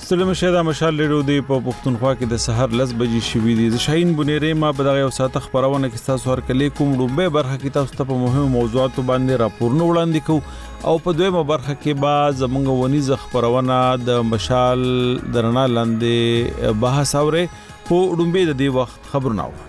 ستړي مشه د مشال ریډیو دی په پښتونخوا کې د سحر 10 بجې شوې دي. ز شاهین بنيري ما په دغه ساعت خبرونه کې تاسو هرکلی کوم لومبه برخه کې تاسو ته په مهمو موضوعاتو باندې راپورونه وړاندې کوو او په دویمه برخه کې با زمونږ ونیز خبرونه د مشال درنا لاندې بحث اوري په لومبه د دې وخت خبرونه و.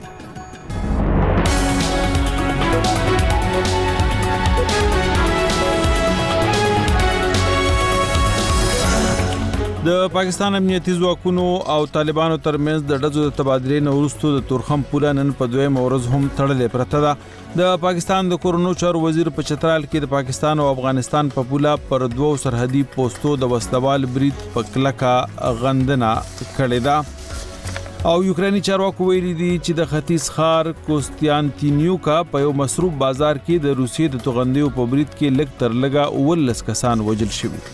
د پاکستان امنیتي ځواکونو او طالبانو ترمنځ د ډزو د تبادلې نه وروسته د تورخم پوله نن په دویمه ورځ هم تړلې پرته ده. د پاکستان د کورونو چارو وزیر په چترال کې د پاکستان او افغانستان په پوله پر دوو سرحدي پوسټو د وسلوال برید په کلکه غندنه کړې ده او یوکراني چارواکو ویلي دي چې د ختیځ ښار کوستیانتینیوکا په یو مصروف بازار کې د روسیې د توغندیو په برید کې لږ تر لږه 19 کسان وژل شوي.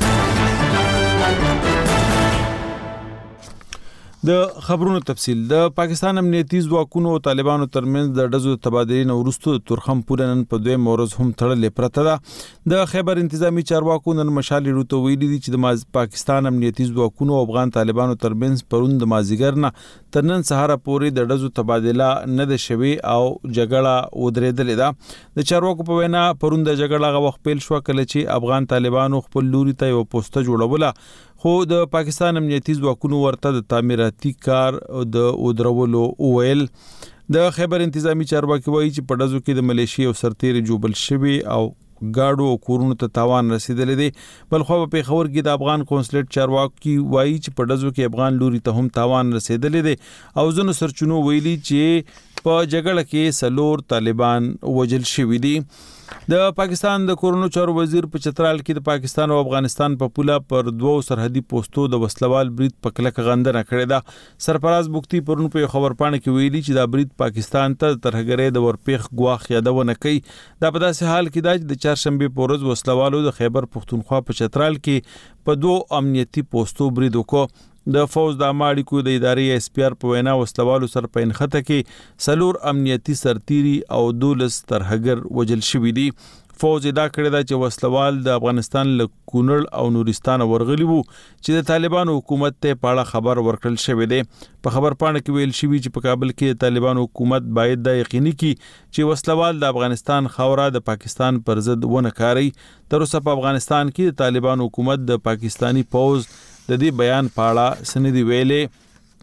د خبرونو تفصیل. د پاکستان امنیتي ځواکونو او طالبانو ترمنځ د ډزو تبادلې نه وروسته د تورخم پوله نن په دویمه ورځ هم تړلې پرته ده. د خیبر انتظامی چارواکو نن مشال ریډیو ته ویلي دي چې د پاکستان امنیتي ځواکونو او افغان طالبانو ترمنځ پرون د مازیګر نه تر نن سهار پورې د ډزو تبادله نه ده شوې او جګړه ودرېدلې ده. د چارواکو په وینا پرون د جګړې هغه وخت پیل شو کله چې افغان طالبانو خپل لوري ته یو پوسټه جوړوله خو د پاکستان امنیتي ځواکونو ورته د تعمیراتي کار د ودرولو ویل. د خیبر انتظامی چارواکي وایي چې په ډزو کې د ملیشیا او سرتیري جوبل شوي او گاډو او کورونو ته تاوان رسیدلې دي. بلخو په پیښور کې د افغان کونسلیټ چارواکي وایي چې په ډزو کې افغان لوري ته هم تاوان رسیدلې دي او ځنو سرچونو ویلي چې په جګړه کې سلور طالبان وژل شوي دي. د پاکستان د کورونو چارو وزیر په چترال کې د پاکستان او افغانستان په پوله پر دوو سرحدي پوسټو د وسلوال برید په کلکه غندنه کړې ده. سرفراز بوختي پرون په خبرپاڼه کې ویلي چې دا برید پاکستان ته ترهګرۍ د ورپیخ ګواخ یادونه کوي. دا په داسې حال کې ده چې د چهارشنبه په ورځ وسلوالو د خیبر پښتونخوا په چترال کې په دوو امنیتي پوسټو برید وکړ. د فوز د اماړیکو د ادارې اس پی آر په وینا وسلوالو سره په انخته کې سلور امنیتي سرتیري او 12 ترهګر وژل شوي دي. فوز دا کړی دا چې وسلوال د افغانستان له کونړ او نورستان ورغلي وو چې د طالبانو حکومت ته پاړه خبر ورکړل شوی دی. په خبرپاڼه کې ویل شوی چې په کابل کې د طالبانو حکومت باید دا یقیني کړي چې وسلوال د افغانستان خاوره د پاکستان پر ضد ونه کاري. تر اوسه په افغانستان کې د طالبانو حکومت د پاکستانی فوز د دې بیان پاړه سندې ویلې.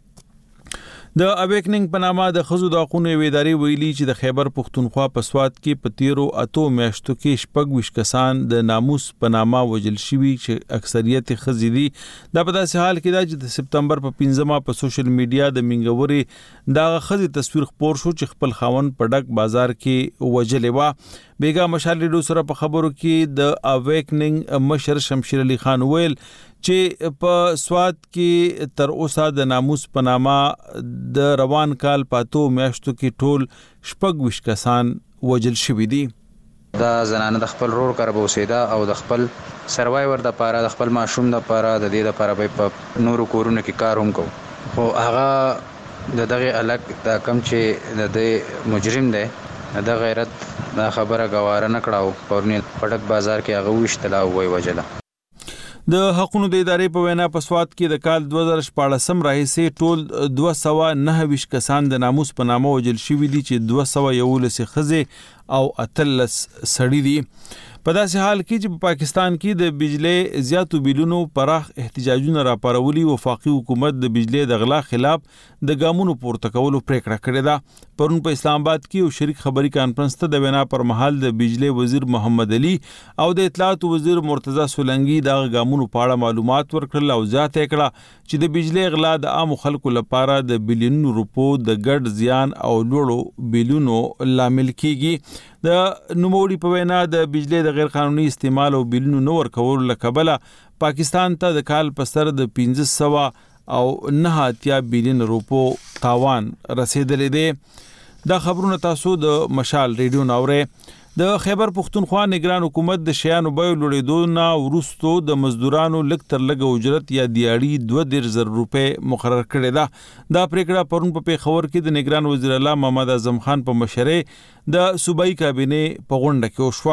د اویکننګ په نامه د خزو د حقوقو ادارې ویلي چې د خیبر پښتونخوا په سواد کې په تیرو اتو میاشتو کې 26 کسان د ناموس په نامه وژل شوي چې اکثریت خزې دي. دا په داسې حال کې ده چې د سپتمبر په 15 په سوشل میډیا د منګوري دا خزې تصویر خپور شو چې خپل خاوند په ډک بازار کې وژلې و. بیګا مشال ریډیو سره په خبرو کې د اویکننګ مشر شمشیر علي خان ویل چې په سواد کې تر اوسه د ناموس په نامه د روان کال پاتو میاشتو کې ټول 26 کسان وژل شوي دي. دا زنانه د خپل رور کار بوسیدا او د خپل سروایور د پاره د خپل ماشوم د پاره د دې د پاره په نورو کورونو کې کار هم کو خو هغه دغه الګ د کم چې د مجرم دی د غیرت دا خبره غواره نه کړاو پرونی پټک بازار کې هغه وشتلا وای وجله. د حقوقو د ادارې په وینا په سواد کې د کال 2014 راهیسې ټول 229 کسان د ناموس په نامه وژل شوي دي چې 211 ښځې او 18 سړي دي. په داسې حال کې چې په پاکستان کې د بجلی زیاتو بیلونو پراخ احتجاجونه راپارولي وفاقي حکومت د بجلی د غلا خلاف د ګامونو پورته کولو پریکړه کړې ده. پرون په اسلام آباد کې یو شریک خبري کانفرنس ته د وینا پر مهال د بجلی وزیر محمد علي او د اطلاعات وزیر مرتضی سولنګي د ګامونو په اړه معلومات ورکړل او ځاته کړه چې د بجلی غلا د عام خلکو لپاره د بلیونو روپو د ګډ زیان او لوړو بیلونو لامل کیږي. د نوموړي په وینا د بجلی د غیر قانوني استعمال او بیلونو نو ورکول لکبله پاکستان ته د کال په سر د 1500 او 9 بلین روپو تاوان رسیدلې دی. دا خبرونه تاسو د مشال ریډیو ناوړې. د خیبر پښتونخوا نگران حکومت د شیانو بیو لوړېدو نه وروسته د مزدورانو لږ تر لږه اجرت یا دیاړي 2000 روپے مقرر کړې ده. دا پریکړه پرون په پیښور کې د نگران وزیر اعلی محمد اعظم خان په مشرۍ د صوبایي کابینې په غونډه کې وشوه.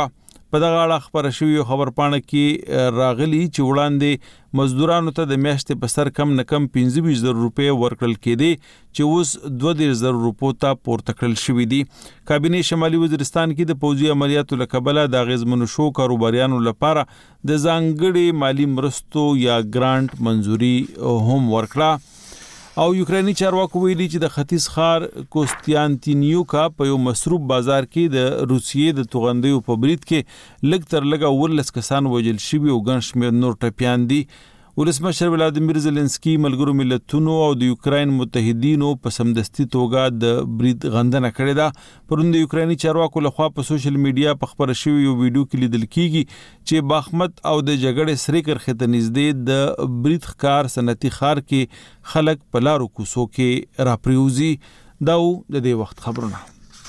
په دغه اړه خبره شوې خبرپاڼه کې راغلي چې وړاندې مزدورانو ته د میاشتې په سر کم نه کم 25,000 روپۍ ورکړل کېدې چې اوس 22,000 روپو ته پورته کړل شوي دي. کابینې شمالي وزیرستان کې د پوځي عملیاتو له کبله د اغیزمنو شو کاروباریانو لپاره د ځانګړي مالی مرستو یا ګرانټ منزوري هم ورکړه. او یوکرینی چارواکو ویلي چې د ختیځ ښار کوستیانتینیوکا په یو مصروف بازار کې د روسیې د توغندیو په برید کې لږ تر لږه 14 کسان وژل شوي او ګڼ شمېر نور ټپیان دي. ولسمشر ولادیمیر زيلنسکي ملګرو ملتونو او د یوکرين متحدینو په سمدستي توګه د برید غندنه کړې ده. پرون د یوکرینی چارواکو لخوا په سوشل میډیا په خبره شوی یو ویډیو کې لیدل کیږي چې باخمت او د جګړې سری کرخه ته نږدې د برید ښکار صنعتي ښار کې خلک په لارو کوڅو کې راپریوزي. دا د دې وخت خبرونه.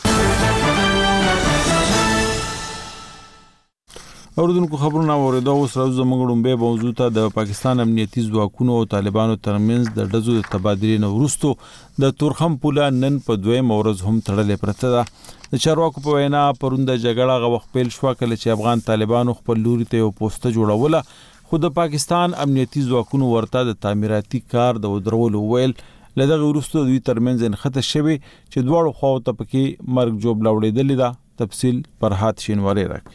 اوردونکو خبرونه اوریدو. اوس راځو زموږ لومبه موضوع ته. د پاکستان امنیتي ځواکونو او طالبانو ترمنځ د ډزو د تبادلې نه وروسته د تورخم پوله نن په دویم ورځ هم تړلې پرته ده. د چارواکو په وینا پرون د جګړه غوښ پیل شو کله چې افغان طالبانو خپل لوري ته یو پوسټ جوړوله، خو د پاکستان امنیتي ځواکونو ورته د تعمیراتي کار د ودرولو ویل. لدغه وروسته دوی ترمنځ انخته شوی چې دواړو خواو ته پکې مرګ جوړ لاوړېدل ده. تفصیل فرحات شینواری راکړي.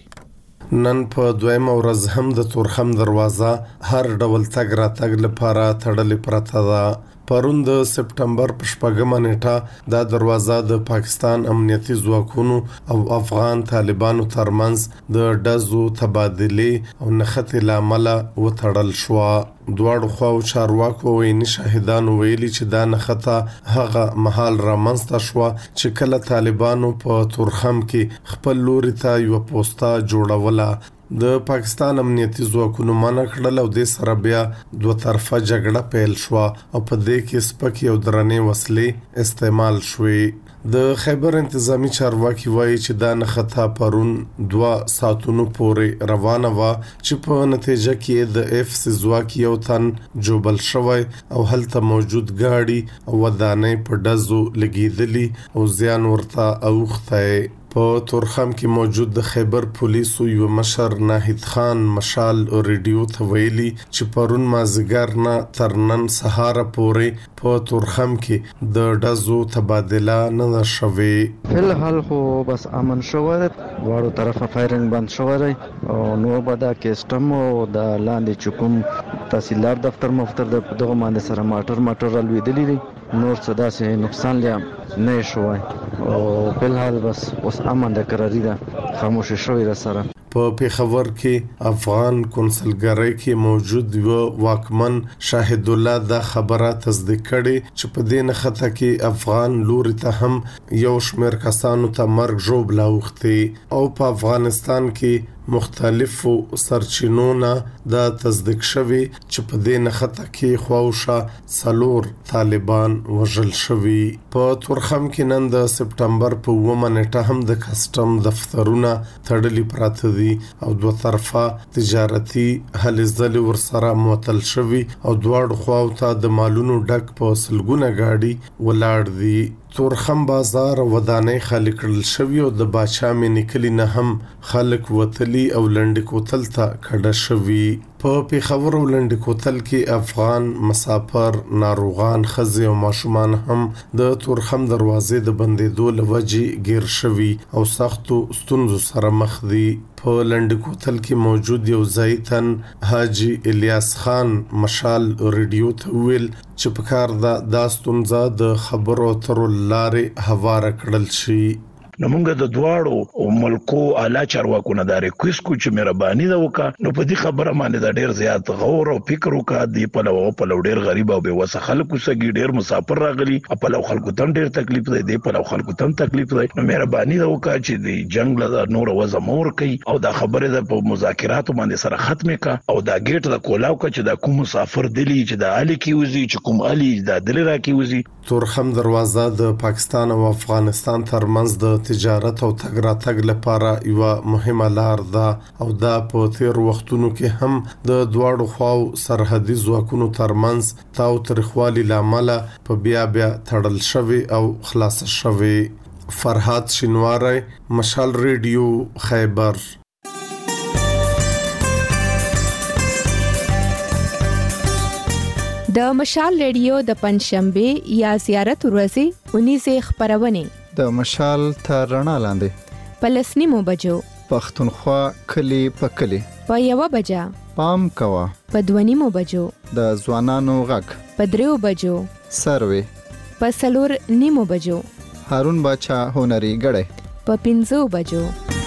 نن په دویم ورځ هم د تورخم دروازه هر ډول تګ راتګ لپاره تړلې پرته ده. پرون د سپټمبر په 4 نیټه دا دروازه د پاکستان امنیتي ځواکونو او افغان طالبانو ترمنځ د ډزو تبادلې او نښتې لامل وتړل شو. دواړو خواو چارواکو ویني شاهدانو ویلي چې دا نښته هغه مهال رامنځته شو چې کله طالبانو په تورخم کې خپل لوري ته یو پوسټه جوړوله. د پاکستان امنیتي ځواکونو منع کړل او د سره بیا دوه طرفه جګړه پیل شو او په دې کې سپکې او درنې وسلې استعمال شوې. د خیبر انتظامی چارواکي وایي چې دا نښته پرون 2 ساعتونو پورې روانه و چې په نتیجه کې د اف ځواک یو تن جوبل شوی او هلته موجود گاډي او ودانۍ په ډزو لګیدلی او زیان ورته اوخته. په تورخم کې موجود د خیبر پولیسو یو مشر ناهید خان مشال ریډیو ته ویلي چې پرون مازیګر نه تر نن سهار پورې په تورخم کې د ډزو تبادله نه شوې. فلحال خو بس امن شوی دی، واړو طرفه فایرنګ بند شوی دی او نو به دا کیسټم او د لاندې چکم تحصیلدار دفتر مفتر د دغه باندې سره ماټر رالوېدلی دی، نور څه داسې نقصان لیم نه شوی او فلحال بس اوس امن د قراری ده، خاموش شوی را سره. په پیښور کې افغان کنسلګرۍ کې موجود یو واکمن شاهد الله دا خبره تصدیق کړي چې په دې نښته کې افغان لوري ته هم یو شمېر کسانو ته مرګ ژوبله اوښتې او په افغانستان کې مختلفو سرچینو نه دا تصدیق شوی چې په دې نښته کې خواوشا 4 طالبان وژل شوي. په تورخم کې نن د سپټمبر په 9 نیټه هم د کسټم دفترونه تړلي پراته دي او دوه طرفه تجارتي هلې ځلې ورسره معطل شوي او دواړو خواو ته د مالونو ډک په سلګونه گاډي ولاړ دي. تورخم بازار ودانۍ خالی کړل شوی او د باچا مې نکلی نه هم خلک وتلی او لنډ کوتل ته کډه شوی. په پیښور او لنډ کوتل کې افغان مسافر، ناروغان، ښځې او ماشومان هم د تورخم دروازې د بندېدو له وجې ګیر شوي او سختو ستونزو سره مخ دي. په لنډ کوتل کې موجود یو ځای تن حاجی الیاس خان مشال ریډیو ته ویل چې په کار دا ستونزه د خبرو اترو لارې هواره کړل شي. نو موږ د دواړو ملکو اعلی چارواکو نه دا ریکوست کو چې مهرباني دا وکړه نو په دې خبره باندې دا ډیر زیات غور او فکر وکړه. دی په لو ډیر غریب او بې وسه خلکو سګي ډیر مسافر راغلي، په لو خلکو تم ډیر تکلیف دی، په لو خلکو تم تکلیف دی. نو مهرباني دا وکړه چې د جنگ له نور وزمور کوي او دا خبره د په مذاکراتو باندې سره ختمه کا او دا گیټ د کولاو کا چې دا کوم مسافر دلی چې د علي کی وزي چې کوم علي د دلی را کی وزي. تورخم دروازه د پاکستان او افغانستان ترمنځ د تجارت او تګ راتګ لپاره یو مهمه لار ده او دا په تیر وختونو کې هم د دواړو خواو سرحدي ځواکونو ترمنځ تاو ترخوالي لامل په بیا تړل شوی او خلاص شوی. فرحات شینواری، مشال ریډیو، خیبر. د مشال ریډیو د پنځشنبه یا زیارت ورځې 19 خبرونه د مشال تر رڼا لاندې پلسنیمو بجو پښتونخوا کلی په کلی په 1 بجا پام کوا په 2 بجو د ځوانانو غږ په 3 بجو سروي په 4 بجو هارون باچا هنري غړې په 5 بجو.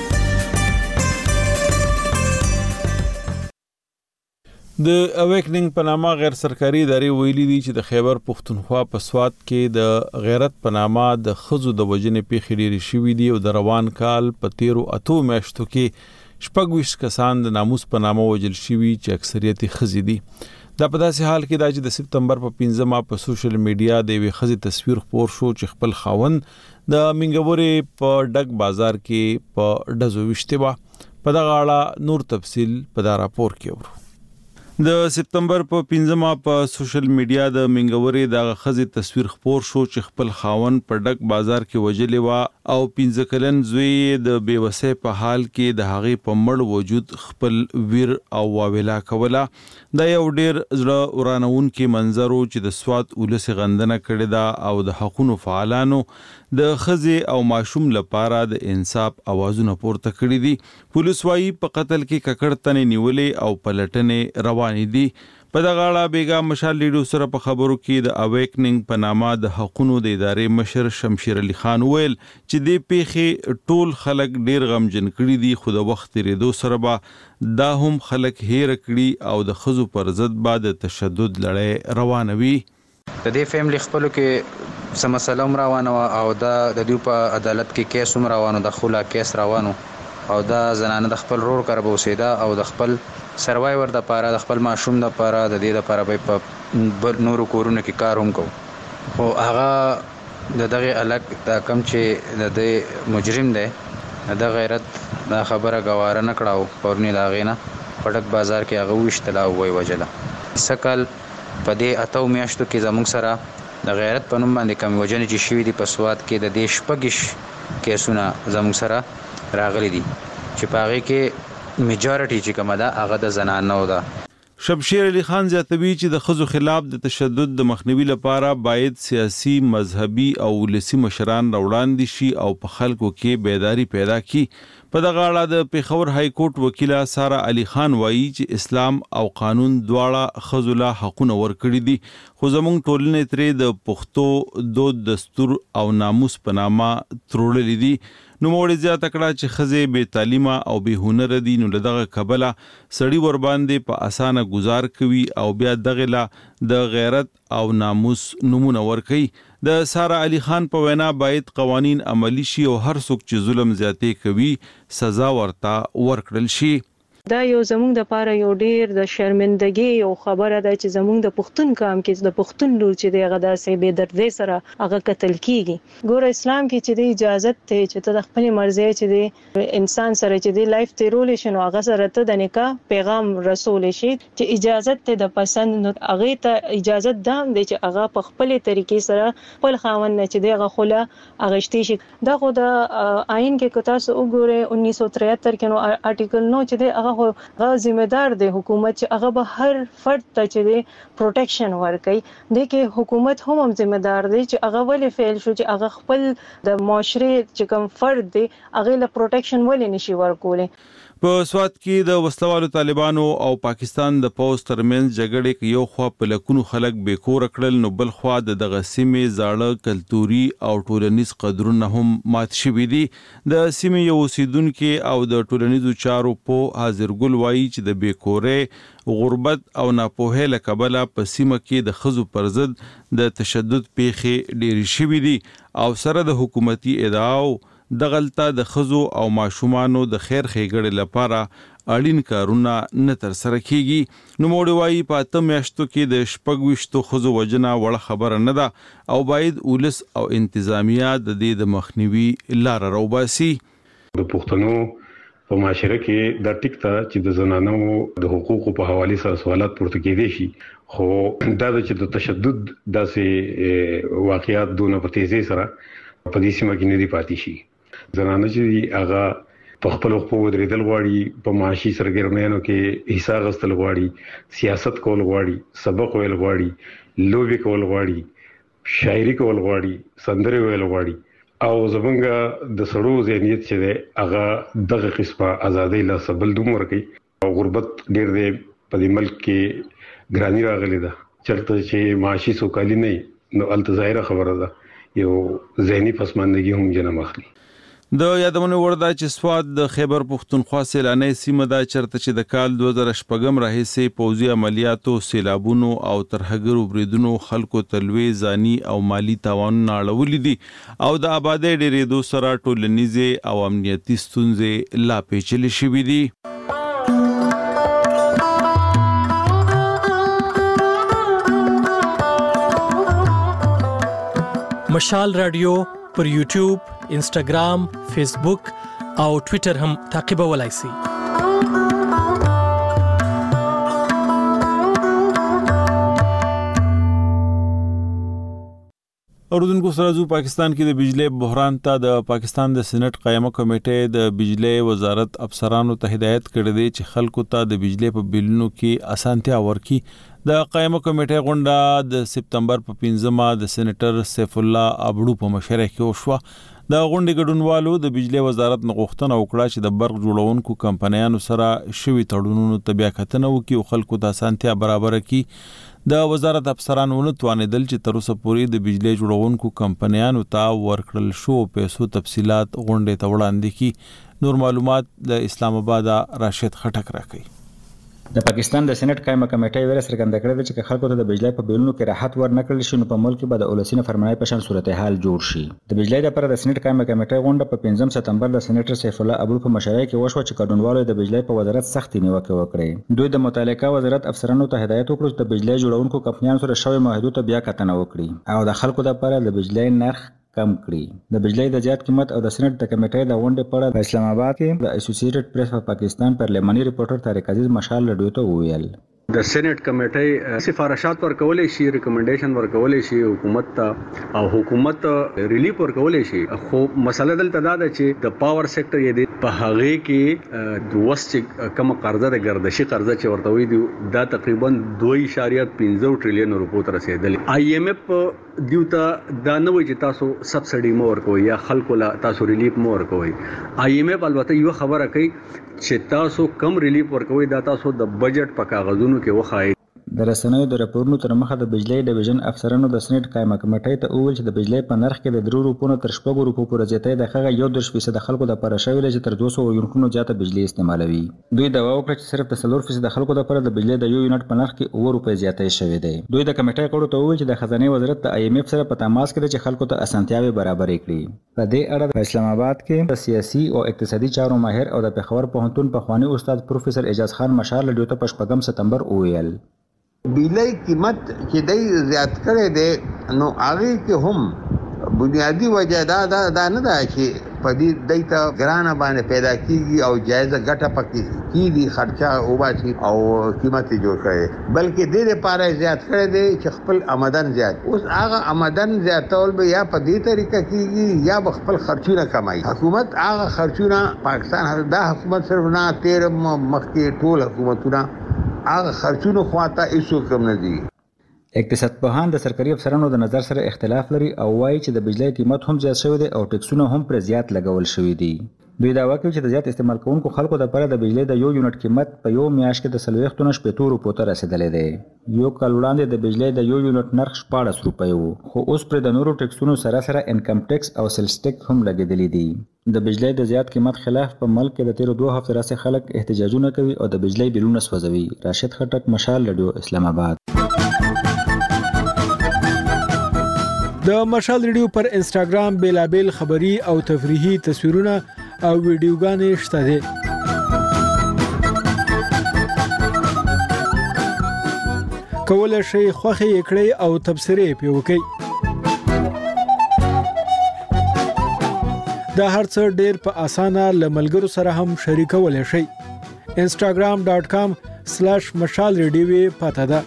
د اویکننګ په نامه غیر سرکاري ادارې ویلي دي چې د خیبر پښتونخوا په سوات کې د غیرت په نامه د خزو د وجنې پیښې ډېرې شوې دي او د روان کال په 13 میاشتو کې 26 کسان د ناموس په نامه وجل شوي چې اکثریت خزې دي. دا په داسې حال کې د سپتمبر په 15 په سوشل میډیا د یوې خزې تصویر خپور شو چې خپل خاوند د منګورې په ډک بازار کې په ډزو وشته و. په دغه اړه نور تفصیل په دا راپور کې ورو. د سپتمبر په 15 په سوشل میډیا د منګورې د خزې تصویر خپور شو چې خپل خاوند په ډک بازار کې وجلې و او 15 کلن زوی د بیوسۍ په حال کې د هغې په مړ وجود خپل ویر او واویلا کوله. دا یو ډیر زړه ورانونکي منظر چې د سوات ولس غندنه کړې ده او د حقوقو فعالانو د خزې او ماشوم لپاره د انصاف اوازونه پورته کړي دي. پولیس وايي په قتل کې ککړ تنې نیولې او پلټنې روانې دي. په دغه اړه بیګا مشال ریډیو سره په خبرو کې د اویکننګ په نامه د حقوقو د ادارې مشر شمشیر علي خان ویل چې د پیښې ټول خلک ډیر غمجن کړي دي خو د وخت تیریدو سره به دا هم خلک هیر کړي او د خزو پر ضد بعد تشدد لړۍ روانوي. د دې فیملی خپلو کې سم مسله روانه او دا د دوی په عدالت کې کیس هم روانو د خلا کیس روانو او دا زنانه د خپل رور کار بوسیدا او د خپل سروایور د پاره د خپل ماشوم د پاره د دې د پاره په نورو کورونو کې کار هم کو او هغه د دغه الګ د کم چې د مجرم دی د غیرت د خبره غواره نه کړاو پورنی دا غینا پټک بازار کې هغه وشتلا وای وجلا سکل په دې اتو میاشتو کې زموږ سره د غیرت په نوم باندې کم وجنې چې شوی دی په سواد کې د دیش پګش کیسونه زموږ سره راغلي دي چې پاره کې میجارټی چې کومه ده هغه د زنانو ده. شمشیر علي خان زیاتوي چې د خزو خلاف د تشدد د مخنیوي لپاره باید سیاسي مذهبي او ولسی مشران راوړاندې شي او په خلکو کې بیداری پیدا کړي. په دغه اړه د پیښور های کورټ وکیله سارا علي خان وایي چې اسلام او قانون دواړه خزو له حقوقونه ورکړي دي خو زموږ ټولنې ترې د پښتو دود دستور او ناموس په نامه تروړلې دي. نو موږ زیاته کړه چې خزې بې تعلیمه او بې هنر دي نو دغه کبله سړی ور باندې په اسانه گزار کوي او بیا دغه لا د غیرت او ناموس نمونه ور کوي. د سارا علي خان په وینا باید قوانین عملی شي او هر څوک چې ظلم زیاتې کوي سزا ورته ورکړل شي. دا یو زموږ د پاره یو ډیر د شرمندګي یو خبره ده چې زموږ د پښتون قام کې د پښتون لور چې دغه داسې بے دردۍ سره هغه قتل کیږي. ګور اسلام کې چې د اجازه ته چې ته د خپل مرزي چې د انسان سره چې د لایف تیرول شنو هغه سره ته د نکاح پیغام رسول شي چې اجازه ته د پسند نو هغه ته اجازه ده چې هغه په خپل طریقې سره خپل خاوند نه چې دغه خله اغشتي شي. دا خو د آئین کې کتا سو وګوره 1973 کې نو آرټیکل نو چې هغه ذمہ دار دی حکومت چې هغه به هر فرد ته چې پروټیکشن ورکړي. د کې حکومت هم ذمہ دار دی چې هغه ولې فعل شو چې هغه خپل د معاشره چې کوم فرد دی هغه له پروټیکشن ولې نشي ورکولې. په سوات کې د وسلوالو طالبانو او پاکستان د پوز ترمنځ جګړې کې یو خوا په لکونو خلک بیکور کړل نو بل خوا د دغه سیمې زاړه کلتوري او ټولنیز قدرونه هم مات شوي دي. د سیمې یو اوسیدونکو او د ټولنیزو چارو په حاضرګل وایي چې د بیکورې غربت او ناپوهۍ له کبله په سیمه کې د خزو پر ضد د تشدد پیښې ډېرې شوي دي او سره د حکومتي ادعاو دغلطه د خزو او ماشومانو د خیر ښېګړې لپاره اړین کارونه نه تر سره کیږي. نو موږ وایي په 8 میاشتو کې د 26 خزو وجنه وړ خبره نه ده او باید ولس او انتظامیه د دې د مخنیوي لار راوباسي. د پښتنو په معاشره کې د ټیکته چې د زنانو د حقوقو په حواله سره سوالات پورته کېدي شي خو دا چې د تشدد داسې واقعیات دونه په تیزی سره په دې سیمه کې نه دی پاتې شي. زنانه چې هغه په خپل خپل ودرېدل غواړي په معاشي سرګرمیانو کې حصہ غستل غواړي سیاست کول غواړي سبق ویل غواړي لوبي کول غواړي شاعري کول غواړي سندري ویل غواړي او زمونږ د سړو ذهنیت چې ده هغه دغه قسمه ازادي لا سبل دومره کوي او غربت ډېر دی په دې ملک کې ګرانی راغلي ده چرته چې معاشي سوکالي نه نو التظاهره خبره ده یو ذهني پسماندګي هم جنم اخلي د یادونه وردا چې سواد د خیبر پختونخوا سیلانې سیمه دا چرته چې د کال 2014 راهیسې پوځي عملیاتو سیلابونو او ترهګرو بریدونو خلکو تلوي ځاني او مالی تاوان ناړولې دي او د آبادی ډېرېدو سره ټولنیزه او امنیتي ستونزې لا پیچلې شوې دي. مشال رادیو پر یوټیوب، انسټاګرام، فیسبوک او ټوئیټر هم تعقیبولای شئ. اوردونکو سره زو پاکستان کې د بجلی بحران ته د پاکستان د سېنات قائمه کمیټې د بجلی وزارت افسرانو ته هدایت کړې دي چې خلکو ته د بجلی په بلونو کې اسانتیا ورکړي. د قائمه کمیټې غونډه د سپتمبر په 15مه د سېنیټر سیف الله ابړو په مشرۍ کې وشوه. د غونډې ګډونوالو د بجلی وزارت نه غوښتنه وکړه چې د برق جوړونکو کمپنیانو سره شوي تړونونو ته بیا کتنه وکړي او خلکو ته اسانتیا برابر کړي. د وزارت افسرانو ونه توانیدل چې تر اوسه پورې د بجلی جوړونکو کمپنیانو ته ورکړل شو پیسو تفصيلات غونډې ته وړاندې کړي. نور معلومات د اسلام آباد راشد خټک راکړي. د پاکستان د سېنات قائمه کمیټې ویل څرګنده کړې ده چې خلکو ته د بجلی په بلونو کې راحت ورنکړل شي نو په ملک کې به د اولسینه فرمانۍ په شان صورتحال جوړ شي. د بجلی لپاره د سېنات قائمه کمیټې غونډه په 15 سپتمبر د سېنیټر سیف الله ابړو په مشرۍ کې وشوه چې ګډونوالو د بجلی په وزارت سختي نیوکه وکړه. دوی د متعلقه وزارت افسرانو ته هدایت وکړ چې د بجلی جوړونکو کمپنیانو سره شوی معاهدو ته بیا کتنه وکړي او د خلکو لپاره د بجلی نرخ کم کړي. د بجلی د زیات قیمت او د سېنات د کمیټې د غونډې په اړه په اسلام آباد کې د اسوسییټډ پریس په پاکستان پارلماني ریپورټر طارق عزیز مشال رادیو ته وویل د سېنات کمیټې سفارشات ورکولې شي ریکمنډیشن ورکولې شي حکومت ته او حکومت ریلیف ورکولې شي. خو مسله دلته دا ده چې د پاور سېکټر یې په هغه کې د وسط کم قرضه د گردشي قرضه چې ورته وي دا تقریبا 2.15 ټریلیون روپو ته رسیدلې. آی ایم ایف دیوته دا نه وایي چې تاسو سبسډي مو ورکوي یا خلکو لا تاسو ریلیف مو ورکوي. آی ایم ایف البته یو خبره کوي چې تاسو کم ریلیف ورکوي دا تاسو د بجټ په کاغذونو کې وخایي. د رسنیو د راپورونو تر مخه د بجلی ډیویژن افسرانو د سېنات قائمه کمیټې ته وویل چې د بجلی په نرخ کې د 3 روپو تر 6 روپو پورې زیاتې د هغه 1% د خلکو لپاره شوی چې تر 200 یونټونو زیاته بجلی استعمالوي. دوی دا وکړه چې صرف د 4% د خلکو لپاره د بجلی د 1 یونټ په نرخ کې 9 روپۍ زیاتې شوی دی. دوی د کمیټې غړو ته وویل چې د خزانه وزارت د آی ایم ایف سره په تماس کې چې خلکو ته اسانتیاوي برابرې کړي. په دې اړه د اسلام آباد کې د سیاسي او اقتصادي چارو ماهر او د پېښور پوهنتون پخوانی استاد پروفیسور اعجاز خان مشال رادیو ته په 15 سپتمبر وویل بجلی قیمت چې دی زیات کړی دی نو هغه کې هم بنیادی وجه دا نه ده چې په دې دایته ګرانه باندې پیدا کیږي او جایزه ګټه پکې کیږي خرچه وباسي او قیمت جوړ کړي بلکې دې لپاره زیات کړی دی چې خپل آمدن زیات اوس هغه آمدن زیاتول به یا په دې طریقه کیږي یا خپل خرچونه کمایي. حکومت هغه خرچونه پاکستان دا حکومت صرف نه تیر مخکې ټول حکومتونه هغه خرچونو خواته هیڅ کم نه دي. اقتصاد پوهان د سرکاري افسرانو د نظر سره اختلاف لري او وایي چې د بجلی قیمت هم زیات شوی دی او ټیکسونه هم پر زیات لګول شوی دي. دوی دا وايي چې د زیات استعمال کوونکو خلکو لپاره د بجلی د 1 یونټ قیمت په یو میاشت کې د 40 روپو ته رسیدلې دی. یو کال وړاندې د بجلی د 1 یونټ نرخ 14 روپۍ وو خو اوس پر د نورو ټیکسونو سره سره انکم ټیکس او سیلز ټیکس هم لګیدلې دي. د بجلی د زیات قیمت خلاف په ملک کې د 2 هفتو راځي خلک احتجاجونه کوي او د بجلی بلونه سوځوي. راشد خټک مشال رادیو اسلام آباد. د مشال ریډیو پر انسټاګرام بیلابل خبری او تفریحي تصویرونه او ویډیوګانې شته دي. کولای شئ خوښه یې کړئ او تبصرې پې وکړئ. دا هر څه ډېر په اسانه له ملګرو سره هم شریکولی شئ. instagram.com/مشال ریډیو پته ده.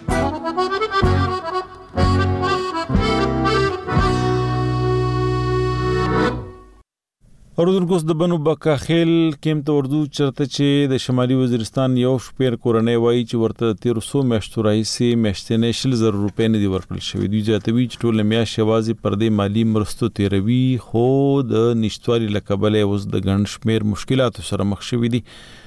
اوردونکو د بنو بکاخیل کېمپ ته اردو چرته چې د شمالي وزیرستان یو شپیر کورنۍ وایي چې ورته 1300 میاشتو راهیسې میاشتنې 100,000 روپۍ نه دي ورکړل شوې. دوی زیاتوي چې ټول میاشت یوازې پر دې مالی مرستو تیروي، خو د نشټوالي له کبله اوس د ګڼ شمېر مشکلاتو سره مخ شوي دي.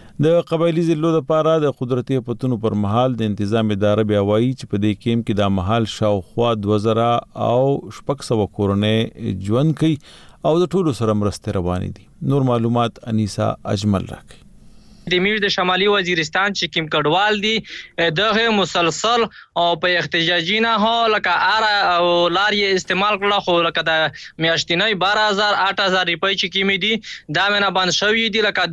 د قبایلی ضلعو لپاره د قدرتي پتونو پر مهال د تنظیم اداره بیا وایي چې په دې کېمپ کې د مهال شاوخوا 2000 او 600 کورنۍ ژوند کوي او د ټولو سره مرسته روانې دي. نور معلومات انیسا اجمل راکړي. د میر د شمالي وزیرستان چې کوم کډوال دي دغه مسلسل او په احتجاجي نه هو لکه اره او لارې استعمال کړه، خو لکه د میاشتنۍ 12000 روپۍ چې کیمې دي دا منه بند شوی دي. لکه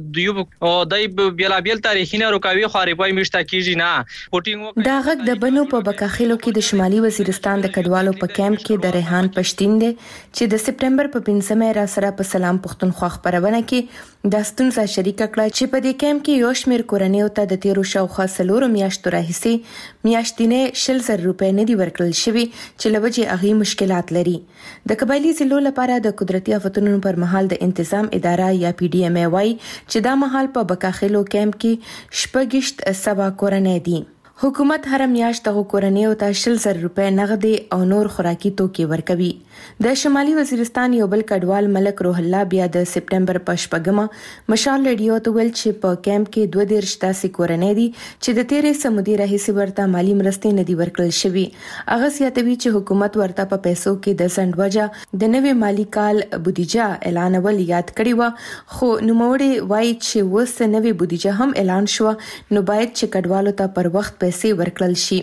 دوی بیلابیل تاریخینه رکاوي خو روپۍ مشته کیږي نه پوټینګ. دا غږ د بنو په بکاخیلو کې د شمالي وزیرستان د کډوالو په کیمپ کې د ریحان پښتین دی چې د سپټمبر په 15مه را سره په سلام پښتونخوا خبرونه کې د ستونزه شریک کړه چې په دې کیمپ کې یو شمېر کورنۍ ته د 13 سلور میاشتو راهیسې میاشتنې 100,000 روپۍ نه دي ورکړل شوي چې لوجه اغي مشکلات لري. د قبایلی ضلعو لپاره د قدرتي آفتونو پر مهال د تنظیم اداره یا PDMA وايي چې دا مهال په بکاخیلو کیمپ کې شپږشت سبا کورنۍ دي. حکومت هر میاشت د کورنۍ ته 100,000 روپۍ نغدي او نور خوراکي توکي ورکوي. د شمالي وزیرستان یو بل کډوال ملک روح الله بیا د سپټمبر په 8مه مشال ریډیو ته ویل چې په کیمپ کې 22 کورنۍ دي چې د 13 سمودي راهیسې ورته مالی مرستې نه دي ورکړل شوي. هغه سیاتوي چې حکومت ورته په پیسو کې د سندوجه د نوي مالی کال بودیجه اعلانول یاد کړی و، خو نوموړي وایي چې وسه نوي بودیجه هم اعلان شو نو باید چې کډوالو ته پر وخت پیسې ورکړل شي.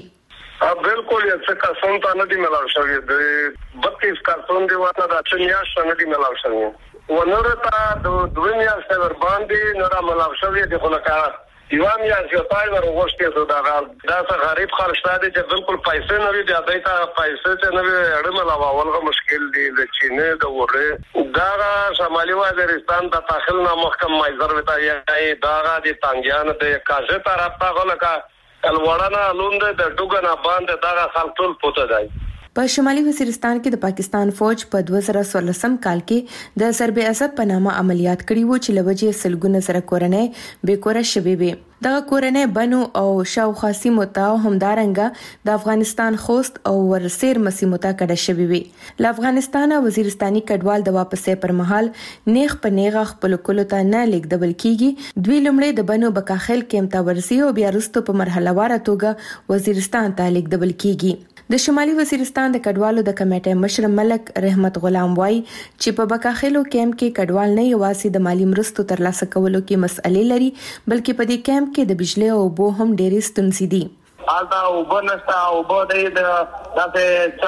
بالکل یې څه کسان ته نه دي ملاو شوی، د 32 کسان دی ورته د 8 میاشتې نه دي ملاو شوی، ونورته د 2 میاشتې ور باندې نه را ملاو شوی دی. خو لکه یو میاشت یو پای ور وغوښتي دا څه غریب خلک شته دي چې بالکل پیسې نه لري، دا ته پیسې ته نه اړه ملاو ولغه مشکل دي. د چینه د وره دا شمالي وزیرستان د داخل نه محکم مایزر وتا یې دا د تانګیان د کاژه طرف ته غلکه الوړانا لوند د ټوګنا باندې دا خلک ټول پوته دی. په شمالي وزیرستان کې د پاکستان فوج په 2016 کال کې د ضرب اسد په نامه عملیات کړي وو چې لوجه سلګونه سره کورنۍ بیکوره شوي وي. دا کورنۍ بنو او شاوخوا سیمو ته همدارنګه د افغانستان خوست او ورسیر مسیمو ته کډه شوي وي. له افغانستان وزیرستاني کډوال د واپسې پر مهال نیغ په نیغه خپل کولو ته نه لیکدبل کیږي. دوی لمړی د بنو بکاخیل کېمپ ته ورسي او بیا وروسته په مرحله واره توګه وزیرستان ته لیکدبل کیږي. د شمالي وزیرستان د کډوالو د کمیټې مشر ملک رحمت غلام وای چې په بکاخیلو کیمپ کې کډوال نه یوازې د مالی مرستو ترلاسه کولو کې مسئلې لري، بلکې په دې کیمپ کې د بجلی او اوبو هم ډېرې ستونزې دي. آلتا اوبنستا اوبو د داسه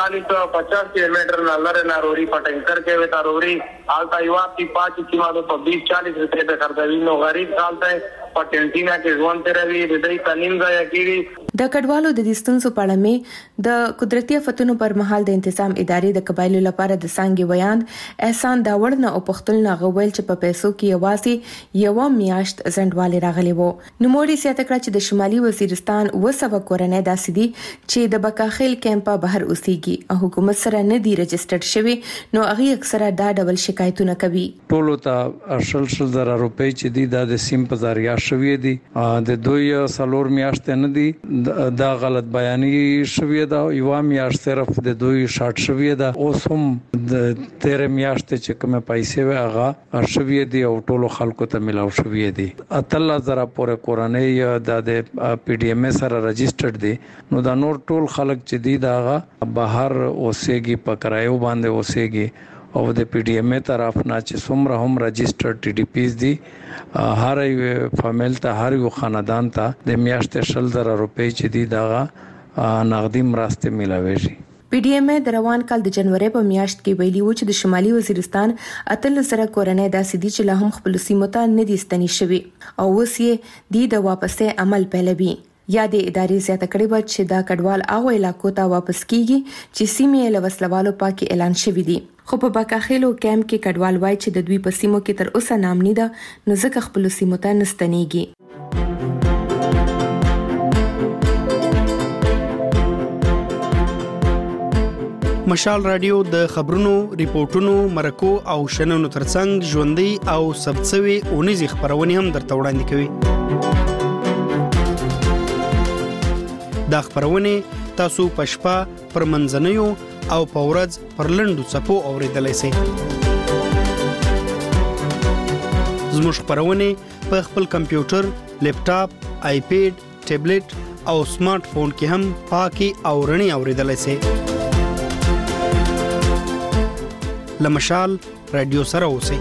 40-50 کیلومتر لاره ناروري پټنکر کې وتا روري آلتا یو اپی 5 کیلو په 20-40 روپے په کړدوی نو غریب حالت پټنټینا کې ځوان تیروي د دې تنیم ځای کېږي. د کډوالو د ستونزو په اړه مې د قدرتي آفتونو پر مهال د تنظیم ادارې د قبایلو لپاره د څنګه ویاند احسان داوړ نه او پختل نه غوول چې په پیسو کې یوازې یو میاشت زندوالي راغلی وو. نو موري سیاته کړ چې د شمالي وزیرستان وسوه کورنۍ داسې دي چې د بکاخیل کیمپ بهر اوسېږي او حکومت سره نه دی رجسټرډ شوی، نو هغه اکثره دا ډول شکایتونه کوي. ټولو ته 100,000 روپۍ چې دي د سیم په ذریعہ شوی دي، د دوی سلور میاشتې نه دي دا غلط بیانی شوی دا، یو میاشت صرف د دوی شارټ شوی دا. اوس هم د 13 میاشتې چې کومه پیسې وي هغه شوی دي او ټولو خلکو ته ملاو شوی دي. 13,000 پورې کورنۍ د PDMA سره رجسټرډ دي، نو دا نور ټول خلک چې دي دا بهر اوسېږي، په کرایو باندې اوسېږي او د PDMA طرف نه چې څومره هم رجسټرډ TDPs دي هر یو فامیل ته هر یو خاندان ته د میاشتې 100,000 روپۍ چې دي دا نغدي مرسته ملاويږي. PDMA د روان کال د جنوري په میاشت کې ویلي و چې د شمالي وزیرستان 18,000 کورنۍ داسې دي چې لا هم خپل سیمو ته نه دي ستنې شوي او اوس یې د واپسې عمل پیلوي. یا د ادارې زیاته کړې و چې دا کډوال هغه علاقو ته واپس کیږي چې سیمې له وسلوالو پاکي اعلان شوی دي. خو په بکاخیلو کیمپ کې کډوال وای چې د دوی په سیمو کې تر اوسه نام نه ده، نو ځکه خپل سیمو ته نستنیږي. مشال رادیو د خبرونو، ریپورتونو، مرکو او شننو ترڅنګ ژوندۍ او ثبتسوي اونیزې خبرونه هم درته وړاندې کوي. دا خبرونه تاسو په شپه، پر منځنیو او په ورځ پر لنډو څپو اوریدلای شئ. زموږ خبرونه په خپل کمپیوټر، لیپټاپ، آیپیډ، ټابلیټ او سمارټ فون کې هم پاکي او رڼي اوریدلای شئ. لمشال رادیو سره اوسئ.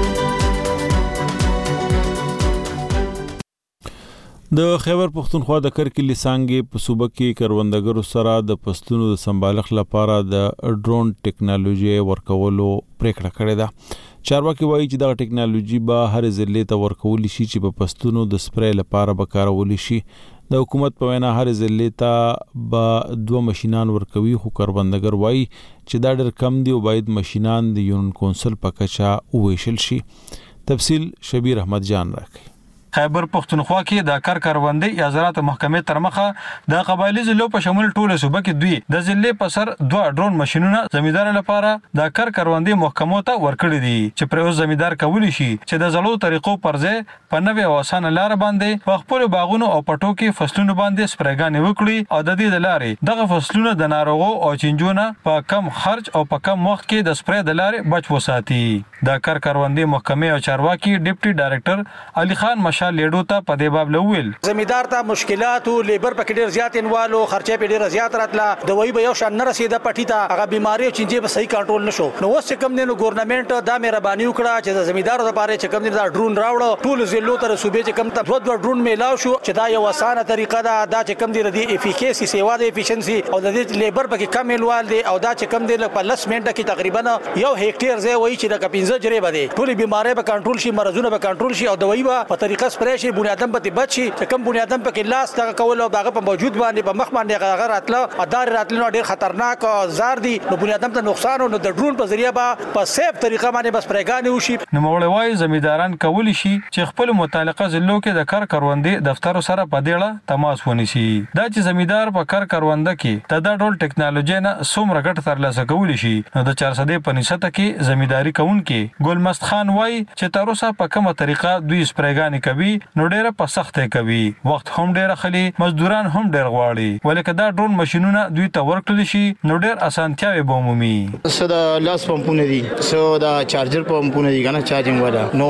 د خیبر پختونخوا د کرکلی څانګې په صوبه کې کروندګرو سره د فصلونو د سمبالښت لپاره د ډرون ټیکنالوژي ورکولو پریکړه کړې ده. چارواکي وایي چې دا ټیکنالوژي به هر ضلع ته ورکول شي چې په فصلونو د سپری لپاره به کارول شي. د حکومت په وینا هر ضلع ته به 2 ماشينان ورکوي، خو کروندګر وایي چې دا ډېر کم دي او باید ماشينان د یونین کونسل په کچه وویشل شي. تفصیل شبیر احمد جان راکړي. خیبر پختونخوا کې د کروندې یا زراعت محکمې تر مخه د قبایلی ضلعو په شمول ټوله صوبه کې دوی د ضلع په سر 2 ډرون ماشينونه زمیندار لپاره د کروندې محکمو ته ورکړي دي چې پر اوس زمیندار کولی شي چې د زړو طریقو پر ځای په نوې او اسانه لار باندې په خپل باغونو او پټو کې فصلونه باندې سپریګانې وکړي او د دې د لارې دغه فصلونه د ناروغو او چنجونو په کم خرج او په کم وخت کې د سپری د لارې بچ وساتي. د کروندې محکمې او چارواکي ډیپټي ډایریکټر علي خان لیډو ته په دې باب لویل زمیندار ته مشکلات او لیبر په ډیر زیات انوالو، خرچه په ډیر زیات راتله، دوی به یو شان نه رسیده پټی ته، هغه بیماری او چنجي به صحیح کنټرول نشو. نو اوس کوم نه ګورنمنت دا مهرباني وکړه چې د زمیندارو لپاره چې کوم نه دا ډرون راوړو، ټول ضلعو ته صوبې چې کوم ته 2 ډرون میلاو شو چې دا یو اسانه طریقه ده، دا چې کوم دی ردی افیکیسی سیوا د افیشنسي او د لیبر په کې کم الوال دی او دا چې کوم دی په لس منټه کې تقریبا 1 هکټیر ځای وایي چې د 15 جری بده ټول بیماری به کنټرول شي، مرزونه به کنټرول شي او دوی به په طریقه سپریشي بنیادم په بچي چې کوم بنیادم په کې لاس تا کول او دغه په موجود باندې په مخ باندې هغه راتله ادار راتله ډیر خطرناک او زار دي، نو بنیادم ته نقصان او د ډرون په ذریعہ به په سیف طریقه باندې بس پرېګانې وشي. نو موږ وایي زمینداران کولی شي چې خپل متعلقه ضلعو کې د کروندې دفتر سره په دیړه تماس ونیسي. دا چې زمیندار په کرونده کې د ډول ټیکنالوژي نه څومره ګټه ترلاسه کولی شي، نو د 400 په نسبت کې زمینداری کوونکې ګلمست خان وایي چې تر اوسه په کومه طریقه دوی سپریګانې کوي نو ډیره په سخته کوي، وخت هم ډیر خلی، مزدوران هم ډیر غواړي، ولکه دا ډرون ماشينونه دوی ته ورکړل شي نو ډیر اسانتیاوي به عمومي. صدا لاس پمپونه دي، دا چارجر پمپونه دي کنه چارجینګ والا، نو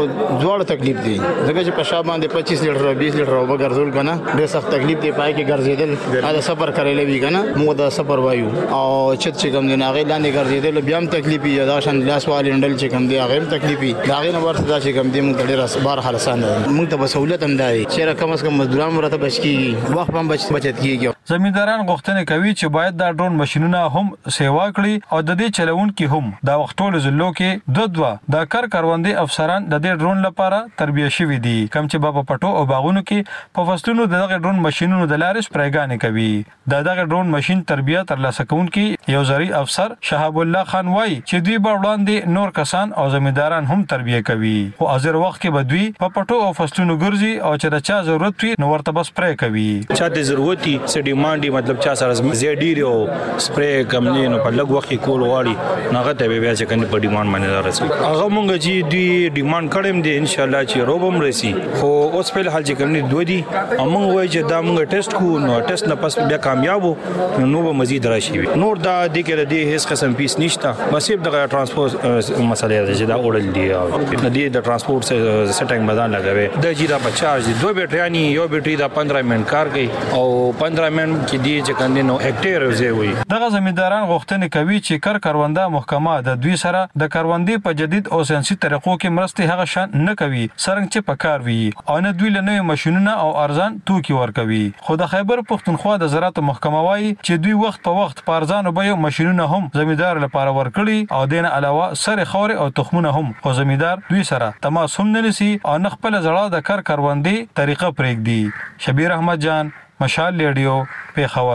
ډوړ تکلیف دي ځکه چې په شابه باندې 25 لیټر 20 لیټر او ګرځول کنه ډیر سخت تکلیف دی، پای کې ګرځیدل دا سفر کړل وی کنه موږ دا سفر وایو او چې کوم نه غي لاندې ګرځیدل بیا هم تکلیف یا دا شان لاس والی هندل چې کوم دی هغه هم تکلیف دی، دا غي نه ورته دا چې کوم دی موږ ډیر اسبار حالسان موږ ته سہولت هم دی چې کم از کم مزدوران مرته بچ کیږي، وخت هم بچت کیږي. زمینداران غوښتنه کوي چې باید دا ډرون ماشينونه هم سیوا کړي او د دې چلونکو هم دا وختول زلو کې دوه د کروندې افسران د دې ډرون لپاره تربیه شوي دي، کوم چې په پټو او باغونو کې په فصلونو دغه ډرون ماشينونو د لارې سپریګانې کوي. دغه ډرون ماشين تربیه ترلاسه کوونکي یو زری افسر شهاب الله خان وایي چې دوی به وړاندې نور کسان او زمینداران هم تربیه کوي، او حاضر وخت کې به دوی په پټو او فصلونو ګرځي او چې د چا ضرورت وي نو ورته بس سپری کوي. چا د ضرورت څه ډیماند مطلب چا سره زیات ډیر او سپری کم نه نو په لږ وخت کې کول غواړي ناغه ته بیا چې کني په ډیماند باندې راځي. هغه مونږ چې دوی ډیماند کړم دي ان شاء الله چې روبم رسی، خو اوس په حال چې کوم دوی دي موږ وایي چې دا موږ ټیسټ کو نو ټیسټ نه پس بیا کامیاب نو به مزید راشي. نور دا د کې د هیڅ قسم پیس نشته، مسیب د ترانسپورت مسله ده چې دا اورل دي او د ترانسپورت سټینګ بدل لګوي د جیرا په چارج 2 بیټریانی یو بیټری دا 15 منټ کار کوي او 15 منټ کې دی چې کندنو هکټیر زوي. دغه زمینداران غوښتنه کوي چې کرونده محکمه د دوی سره د کروندې په جدید او ساينسي طریقو کې مرسته هغه شان نه کوي څنګه چې پکار وي او نه دوی له نوې ماشينونه او ارزان توکي ورکوي. خو د خیبر پختونخوا د زراعت محکمه وایي چې دوی وخت په وخت په ارزانو بیو ماشينونه هم زمیندار لپاره ورکړي او دین علاوه سره خوري او تخمونه هم او زمیندار دوی سره تماس هم نه لسي او نه خپل زړه د کروندې طریقه پرېږدي. شبیر احمد جان، مشال ریډیو، پیښور.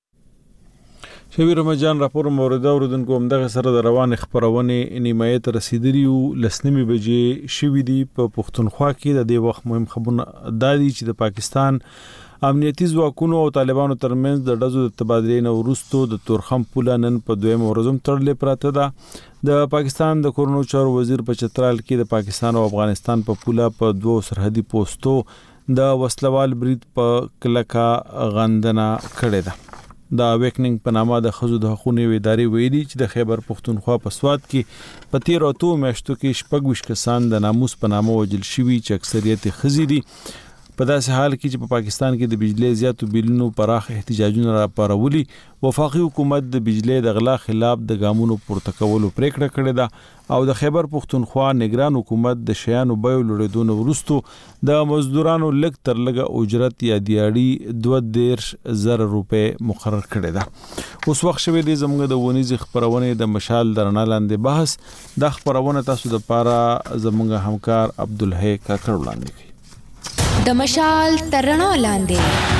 شبیر احمد جان راپور مورده اوردونکو هم دغه سره د روان خبرونه نیمایت رسیدلیو لسنمی بجې شوې دي په پښتونخوا کې. د دې وخت مهم خبرونه دادي چې د پاکستان امنیتي ځواکونو او طالبانو ترمنځ د ډزو د تبادلې نه وروسته د تورخم پوله نن په دویم ورځ هم تړلې پراته ده. د پاکستان د کورونو چارو وزیر په چترال کې د پاکستان او افغانستان په پوله په دوه سرحدي پوسټو د وسلوال برید په کلکا غندنه کړې ده. د اویکننګ په نامه د خزو د حقوقو ادارې ویلي چې د خیبر پختونخوا په سواد کې په 13 میاشتو کې 26 کسان د ناموس په نامه وژل شوي چې اکثریت ښځې دي. په داسې حال کې چې په پاکستان کې د بجلی زیاتو بیلونو پراخ احتجاجونه راپارولي، وفاقي حکومت د بجلی د غلا خلاف د ګامونو پورته کولو پریکړه کړې ده او د خیبر پختونخوا نگران حکومت د شیانو بیو لوړېدو وروسته د مزدورانو لږ تر لږه اجرت یا دیاړي 22,000 روپۍ مقرر کړی ده. اوس وخت شوی دی زموږ د ونیزې خپرونې د مشال د رڼا لاندې بحث د خپرونه تاسو د پاره زموږ همکار عبدالحی کاکړ وړاندې کوي. د مشال تر رڼا لاندې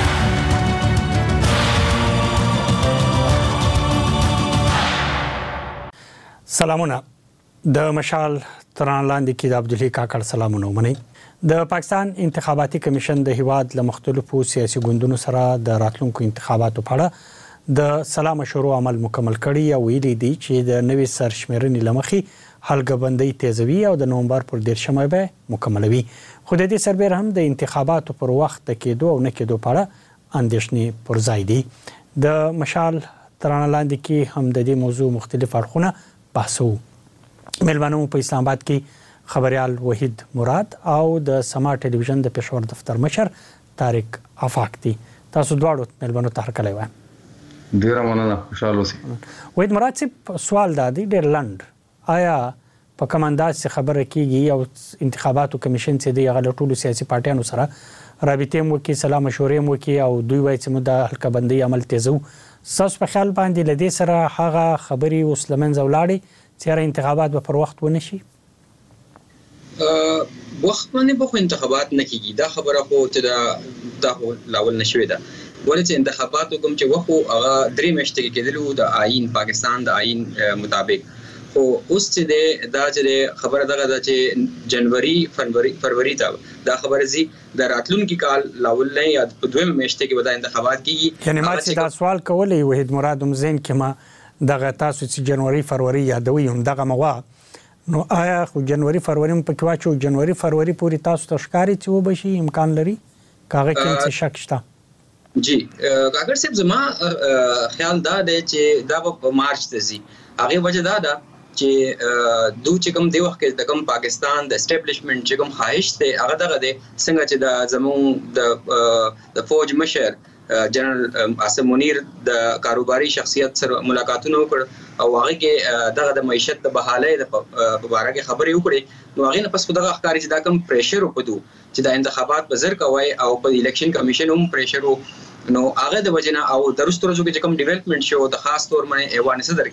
سلامونه. د مشال تر رڼا لاندې کې د عبدالحی کاکړ سلامونه ومنئ. د پاکستان انتخاباتي کمیشن د هیواد له مختلفو سیاسي ګوندونو سره د راتلونکو انتخاباتو په اړه د سلا مشورو عمل مکمل کړي او ویلي دي چې د نوې سرشمیرنې له مخې حلقه‌بندي تیزوي او د نومبر پر 13 به مکملوي. خو د دې سربېره هم د انتخاباتو پر وخت د کېدو او نه کېدو په اړه اندېښنې پر ځای دي. د مشال تر رڼا لاندې کې هم د دې موضوع مختلف اړخونه بحثو. ملمنو په اسلام آباد کې خبريال وحید مراد او د سما ټلویزیون د پېښور دفتر مشر طارق افاق دي. تاسو دواړو ملمنو ته هرکلی وایم. ډیره مننه، خوشاله اوسئ. وحید مراد صاحب، سوال دا دی ډېر لنډ، آیا په کوم انداز خبره کیږي او انتخاباتو کمیشن چې دی هغه ټولو سیاسي پارټیانو سره رابطې مو کې سلام مشورې مو کې او دوی وایي چې مو د حلقه‌بندي عمل تیزو، تاسو په خیال باندې لدې سره هغه خبري اوس لمنځه ولاړې چې انتخابات به پر وخت ونه شي؟ وخت باندې به انتخابات نه کیږي، دا خبره خو چې دا لاول نشوي ده. ولې چې انتخاباتو کوم چې وخت هغه 3 میاشتې کې کېدلو د آئین پاکستان د آئین مطابق، خو اوس چې دا چې خبره دغه ده چې جنوري فروری دا خبره زی د راتلونکي کال لاول نه یا په 2 میاشتې کې ودا انتخابات کیږي. یعنی ما چې دا سوال کولې وحید مراد زین کې ما دغه تاسو چې جنوري فروری یادوي هم دغه موا، نو آیا خو جنوري فروری په کې واچو جنوري فروری پوری تاسو ته ښکاری چې وبشي امکان لري کاغه کې څه شک شته؟ جی کاکړ صاحب، زما خیال دا دی چې دا په مارچ ته زی. هغه وجه دا ده چې دوی چې کوم دی وخت کې د کوم پاکستان د اسټابلیشمنت چې کوم خواهش ته هغه دغه دی څنګه چې د زمون د فوج مشر جنرال عاصم منیر د کاروباري شخصیت سره ملاقاتونه وکړ او هغه کې دغه د معیشت د بحالۍ د په اړه کې خبرې وکړې. نو هغه نه پس خدغه ښکاری چې دا کوم پریشر وکړو چې د انتخابات په زر کوي او په الیکشن کمیشن هم پریشر، نو هغه د وجنه او درست ورځو کې کوم ډیولپمنٹ شو د خاص تور باندې ایوان صدر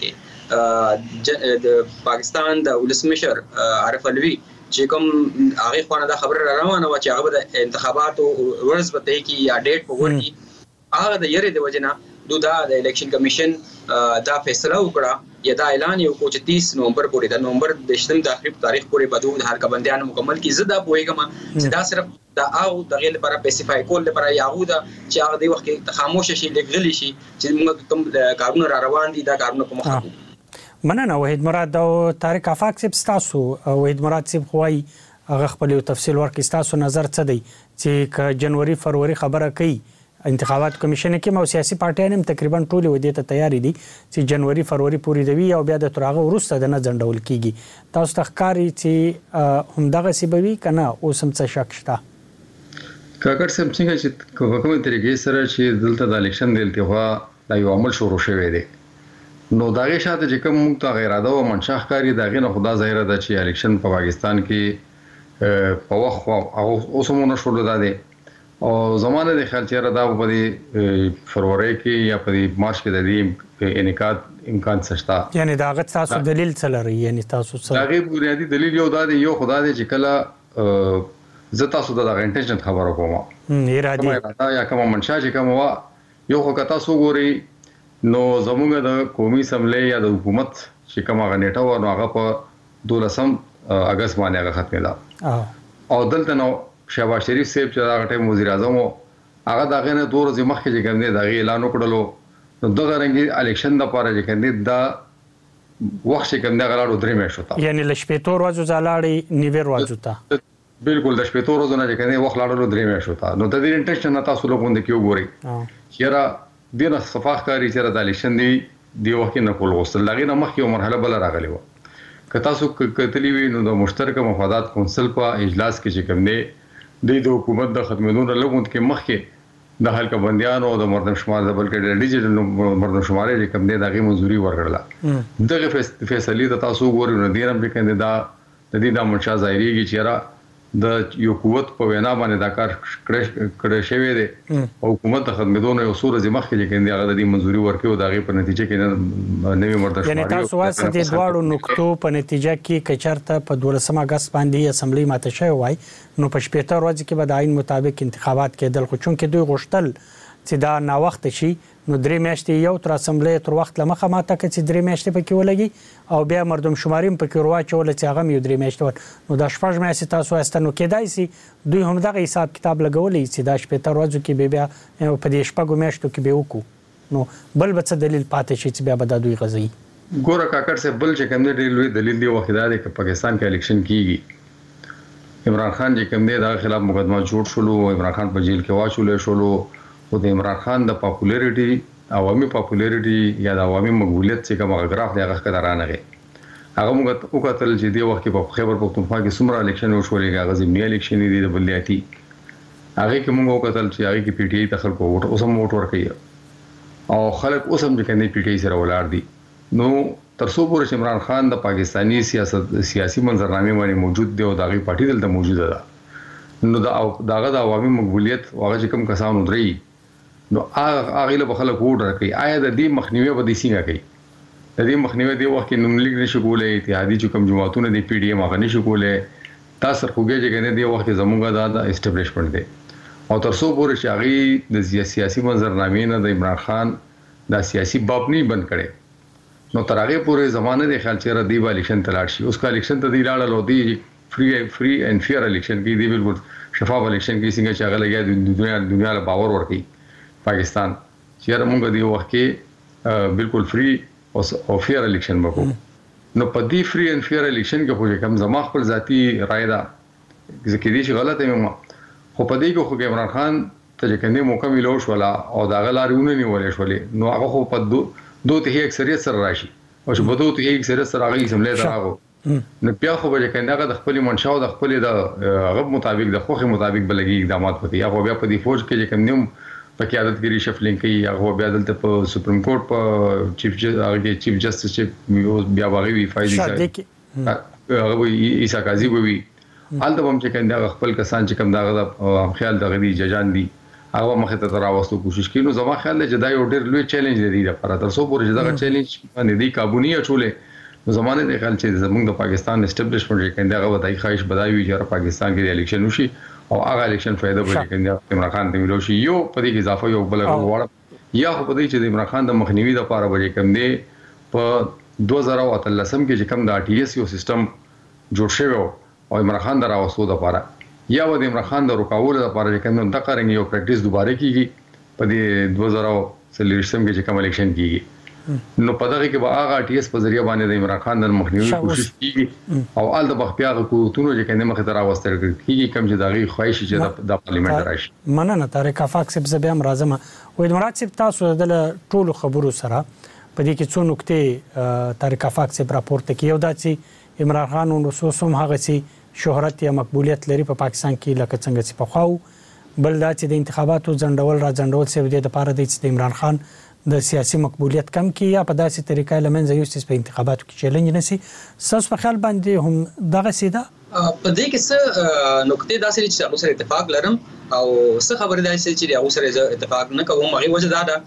کې د پاکستان د ولسمشر عارف علوی چې کوم هغه خوانه دا خبر را روانه و چې هغه د انتخاباتو ورځ به ته کې یا ډیټ په ورکی هغه د یری د وجنه دا د الیکشن کمیشن دا فیصله وکړه یا دا اعلان یو کو چې 30 نومبر پورې د نومبر د 8 تاریخ پورې به د حلقه‌بندیان مکمل کی زده پويګم چې دا صرف دا او د غیر لپاره سپیسیفای کول لپاره یاغو دا چې هغه دی وخت کې خاموش شي لګلی شي چې موږ کوم کارونه را روان دي دا کارونه کوم خو مننه. وحید مراد او طارق افاق صاحب، تاسو وحید مراد صاحب خوای هغه خپل تفصیل ورکړي، تاسو نظر څه دی چې ک جنوري فروری خبره کوي انتخابات کمیشن کې مو سیاسي پارټیان هم تقریبا ټول ودی ته تیاری دي چې جنوري فروری پوری دی او بیا د ترغه ورسته د نه ځندول کیږي. تاسو تخکاری چې هم دغه سیبوي کنه او سم څه شک شته؟ کاکړ صاحب څنګه چې کومه طریقې سره چې دلته د الیکشن د التوا د یو عمل شروع شوی دی، نو داغه شاته چې کوم موږ ته غیر اده او منشا ښکاری داغه نه خدا ظاهر ده چې الیکشن په پاکستان کې په وخت او اوسمونه شروع ده دي او زمانه د خیال چیرې دا په دې فروری کې یا په دې مارچ کې د دې انعقاد امکان شته. یعنی دا غت تاسو دلیل څه لري؟ یعنی تاسو څه هغه بنیادی دلیل یو دا دی، یو خدا دې چې کله زه تاسو د انټنشن خبرو کوم ارادي یا کوم منشا چې کوم وا یو خو کتا سو ګوري نو زموږ د قومي اسمبلی یا د حکومت چې کوم غنیټه و نو هغه په 12 اگست باندې هغه ختمه ده او دلته نو شهباز شریف صاحب چې هغه ټیم وزیر اعظم هغه دغه نه 2 ورځې مخکې چې کوم دی دغه اعلان وکړلو نو دغه رنګي الیکشن د پاره چې کوم دی دا وخت چې کوم دی غلاړو 3 میاشتو ته یعنی لشپېتور ورځو زلاړي نیویر ورځو ته بالکل د شپېتور ورځو نه چې کوم دی وخت لاړو 3 میاشتو ته نو د دې انټرېشن نه تاسو له کوم د کیو ګوري چیرې دغه صفاح کاری چیرې د الیکشن دی وخت نه کول غوښتل لغې نه مخکې مرحله بل راغلی و که تاسو کتلی وی نو د مشترک مفادات کونسل په اجلاس کې چې کوم دی د حکومت د ختمېدو لغوند کې مخکې د حلقه بندیانو او د مردم شمار د بلکې د ډیجیټل مردم شمار چې کوم دی دغه منځوري ورکړه دغه فیصله د تاسو ګورئ نو دینم چې کوم دی دا د دې د منشا ظاهريږي چې د یو قوت په وینا باندې دا کار کړی شوی دی او حکومت د خدمتونو یو سور زمخ کې کې دی هغه د منځوري ورکړي دغه په نتیجه کې نوې مردم یعنی تاسو واسه د دواړو نقطو په نتیجه کې کچرته په 12 اگست باندې اسمبلی ماته شوی وای نو په 15 ورځ کې به د عین مطابق انتخابات کېدل خو چون کې دوی غوښتل چې دا نا وخت شي نو 3 میاشتې یو تر اسمبلی تر وخت لمخه ماته کې چې 3 میاشتې پکې ولګي او بیا مردم شماریم پکې ورواچول چې هغه یو 3 میاشتې نو د شپږ میاشتې تاسو استنو کېدای شي دوی هم دغه حساب کتاب لګولې چې دا 15 ورځو کې به بیا په دې شپږ میاشتو کې به وکړو نو بل به څه دلیل پاتې شي چې بیا به دوی غزي ګوره کاکړ سے بل چې کوم دی لوی دلیل دی وخت دی چې پاکستان کې الیکشن کیږي عمران خان چې کوم دی دا خلاف مقدمه جوړ شولو عمران خان په جیل کې واچول شولو خو د عمران خان د پاپولریټي عوامي پاپولریټي یا د عوامي مقبولیت چې کوم غراف دی هغه کډرانه غي هغه موږ وکړل چې دی وخت په خیبر پختونخوا کې څومره الیکشن وشولې هغه ضمني الیکشن دي د بلیاتي هغه کې موږ وکړل چې هغه کې پی ټی آی ته خلکو ووټ اوسم ووټ ورکړي او خلک اوسم چې کني پی ټی آی سره ولاړ دي نو تر څو پورې عمران خان د پاکستانی سیاسي منظرنامه باندې موجود دی او دغه پارټي دلته موجوده ده نو داغه د عوامي مقبولیت هغه چې کوم کسانو دري نو هغه له خلک ووټ ورکړي آیا د دې مخنیوي به د څنګه کوي د دې مخنیوي دی وخت نوم لیک نشي کولای اتحادی چې کوم جماعتونه دی پی ډی ایم هغه نشي کولای تاسو خوګه چې کنه دی وخت زموږه د اسټابلیشمنت دی او تر څو پورې چې هغه د سیاسي منظرنامې نه د عمران خان د سیاسي باب نه بند کړي نو تر هغه پورې زمانه د خیال چیرې دی الیکشن تلاړ شي اوس کا الیکشن ته دی لاړل دی فری اینڈ فیر الیکشن کې دی بالکل شفاف الیکشن کې څنګه چې هغه لګیا دنیا له باور ورکړي پاکستان چې موږ دی وخت کې بالکل فری او فیر الیکشن وکړو نو په دې فری اینڈ فیر الیکشن کې خو کوم زما خپل ذاتی رائے ده ځکه دې چې غلطه مې خو په دې کې خو عمران خان ته چې کنده موقع ملو شولا او دا غلارونه نیولې شولې نو هغه خو په دوه ته اکثریت سره راشي او چې په دوه ته اکثریت سره هغه سملې دراغو نو بیا خو به کنده د خپل منشا او د خپل د غو مطابق د خوخي مطابق بلګي اقدامات وکړي هغه بیا په دې فوج کې چې کوم نیم په قیادت کې ریشفلینګ کوي هغه بیا دلته په سپریم کورټ په چیف جسټس چې بیا واغوي فایده هغه عیسی قاضي وي الته هم چې کنده خپل کسان چې کوم دا خیال دغه دي ججان دي هغه مخه ته راوستو کوشش کوي نو زما خیال دی چې دا یو ډېر لوی چیلنج دی د لپاره تر څو پورې دا چیلنج باندې دی قابو نه اچولې نو زمانه د خیال چې زموږ د پاکستان اسټابلیشمنت کې کنده هغه ودای خواهش بدایوي چې پاکستان کې الیکشن وشي او هغه الیکشن فائدہ به کې عمران خان ته ملو شي یو په دې کې اضافه یو بل غواړم یا په دې چې عمران خان د مخنیوي لپاره به کوم دی په 2013 کې چې کوم د ار ټي اس یو سیستم جوړ شوی او عمران خان دراوستو لپاره یا د عمران خان د رکاوټ لپاره چې کوم د قرنګ یو پریکټیس دوباره کیږي په دې 2013 کې چې کوم الیکشن کیږي نو په دغه کې به هغه ار ټي اس په ذریعہ باندې د عمران خان د مخنیوي کوشش کیږي او ال د بخپیاغه کوتونو چې کنده مخ ته راوستل کیږي کوم چې دغه خواهش چې د پارلیمنت راشي مننه طارق افاق صاحب زبیم راځم وې مراد صاحب تاسو د ټولو خبرو سره په دې کې څو نقطې طارق افاق صاحب راپورته کوي او دا چې عمران خان نو سوسم هغه چې شهرت یا مقبولیت لري په پاکستان کې لکه څنګه چې په خواو بل دا چې د انتخاباتو ځنډول سره د لپاره د عمران خان د سیاسي مقبولیت کم کی یا په داسې طریقه لمنځه یوسف په انتخاباتو کې چیلنج نسی ساس په خیال باندې هم دغه سیده په دې کې څه نقطې داسې چې تاسو سره اتفاق لرم او څه خبره ده چې تاسو سره اتفاق نه کوم هغه وجه دا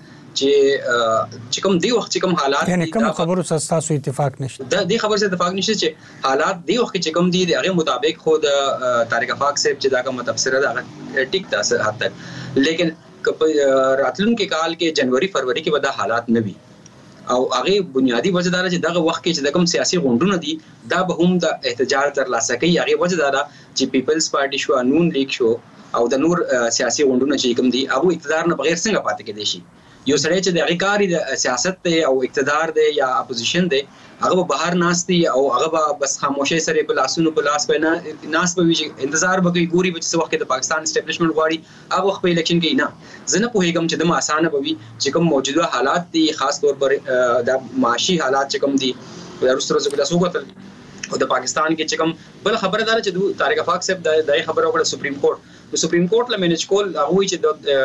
چې کوم دی وخت چې کوم حالات یعنی کوم خبرو سره تاسو اتفاق نشته د دې خبر سره اتفاق نشته چې حالات دی وخت چې کوم دی هغه مطابق خود طارق افاق صاحب چې دا کوم تفسیر دا ټیک تاسو حد تک لیکن راتلونکي کال کې جنوري فروری کې ودا حالات نه وي او هغه بنیادی وجه دا چې دغه وخت کې چې کوم سیاسي غونډونه دي دا به هم د احتجاج تر لاسه کوي هغه وجه دا چې پیپلز پارټي شو نون لیگ شو او د نور سیاسي غونډونه چې کوم دي هغه اقتدار نه بغیر څنګه پاتې کېدي شي. یو سړی چې د غیکاری د سیاست دی او اقتدار دی یا اپوزیشن دی هغه بهر ناشتي او هغه بس خاموشي سره په لاسونو په لاس باندې ناس به وي انتظار به کوي ګوري به څه وخت د پاکستان اسټابلیشمنت غواړي هغه وخت په الیکشن کې نه زنه په هیګم چې د اسانه به وي چې کوم موجوده حالات دي خاص طور پر د معاشي حالات چې کوم دي ورسره زګ د سوګتل او د پاکستان کې چې کوم بل خبره ده چې طارق افاق صاحب د خبره وکړه سپریم کورټ د سپریم کورټ له مینج کول هغه چې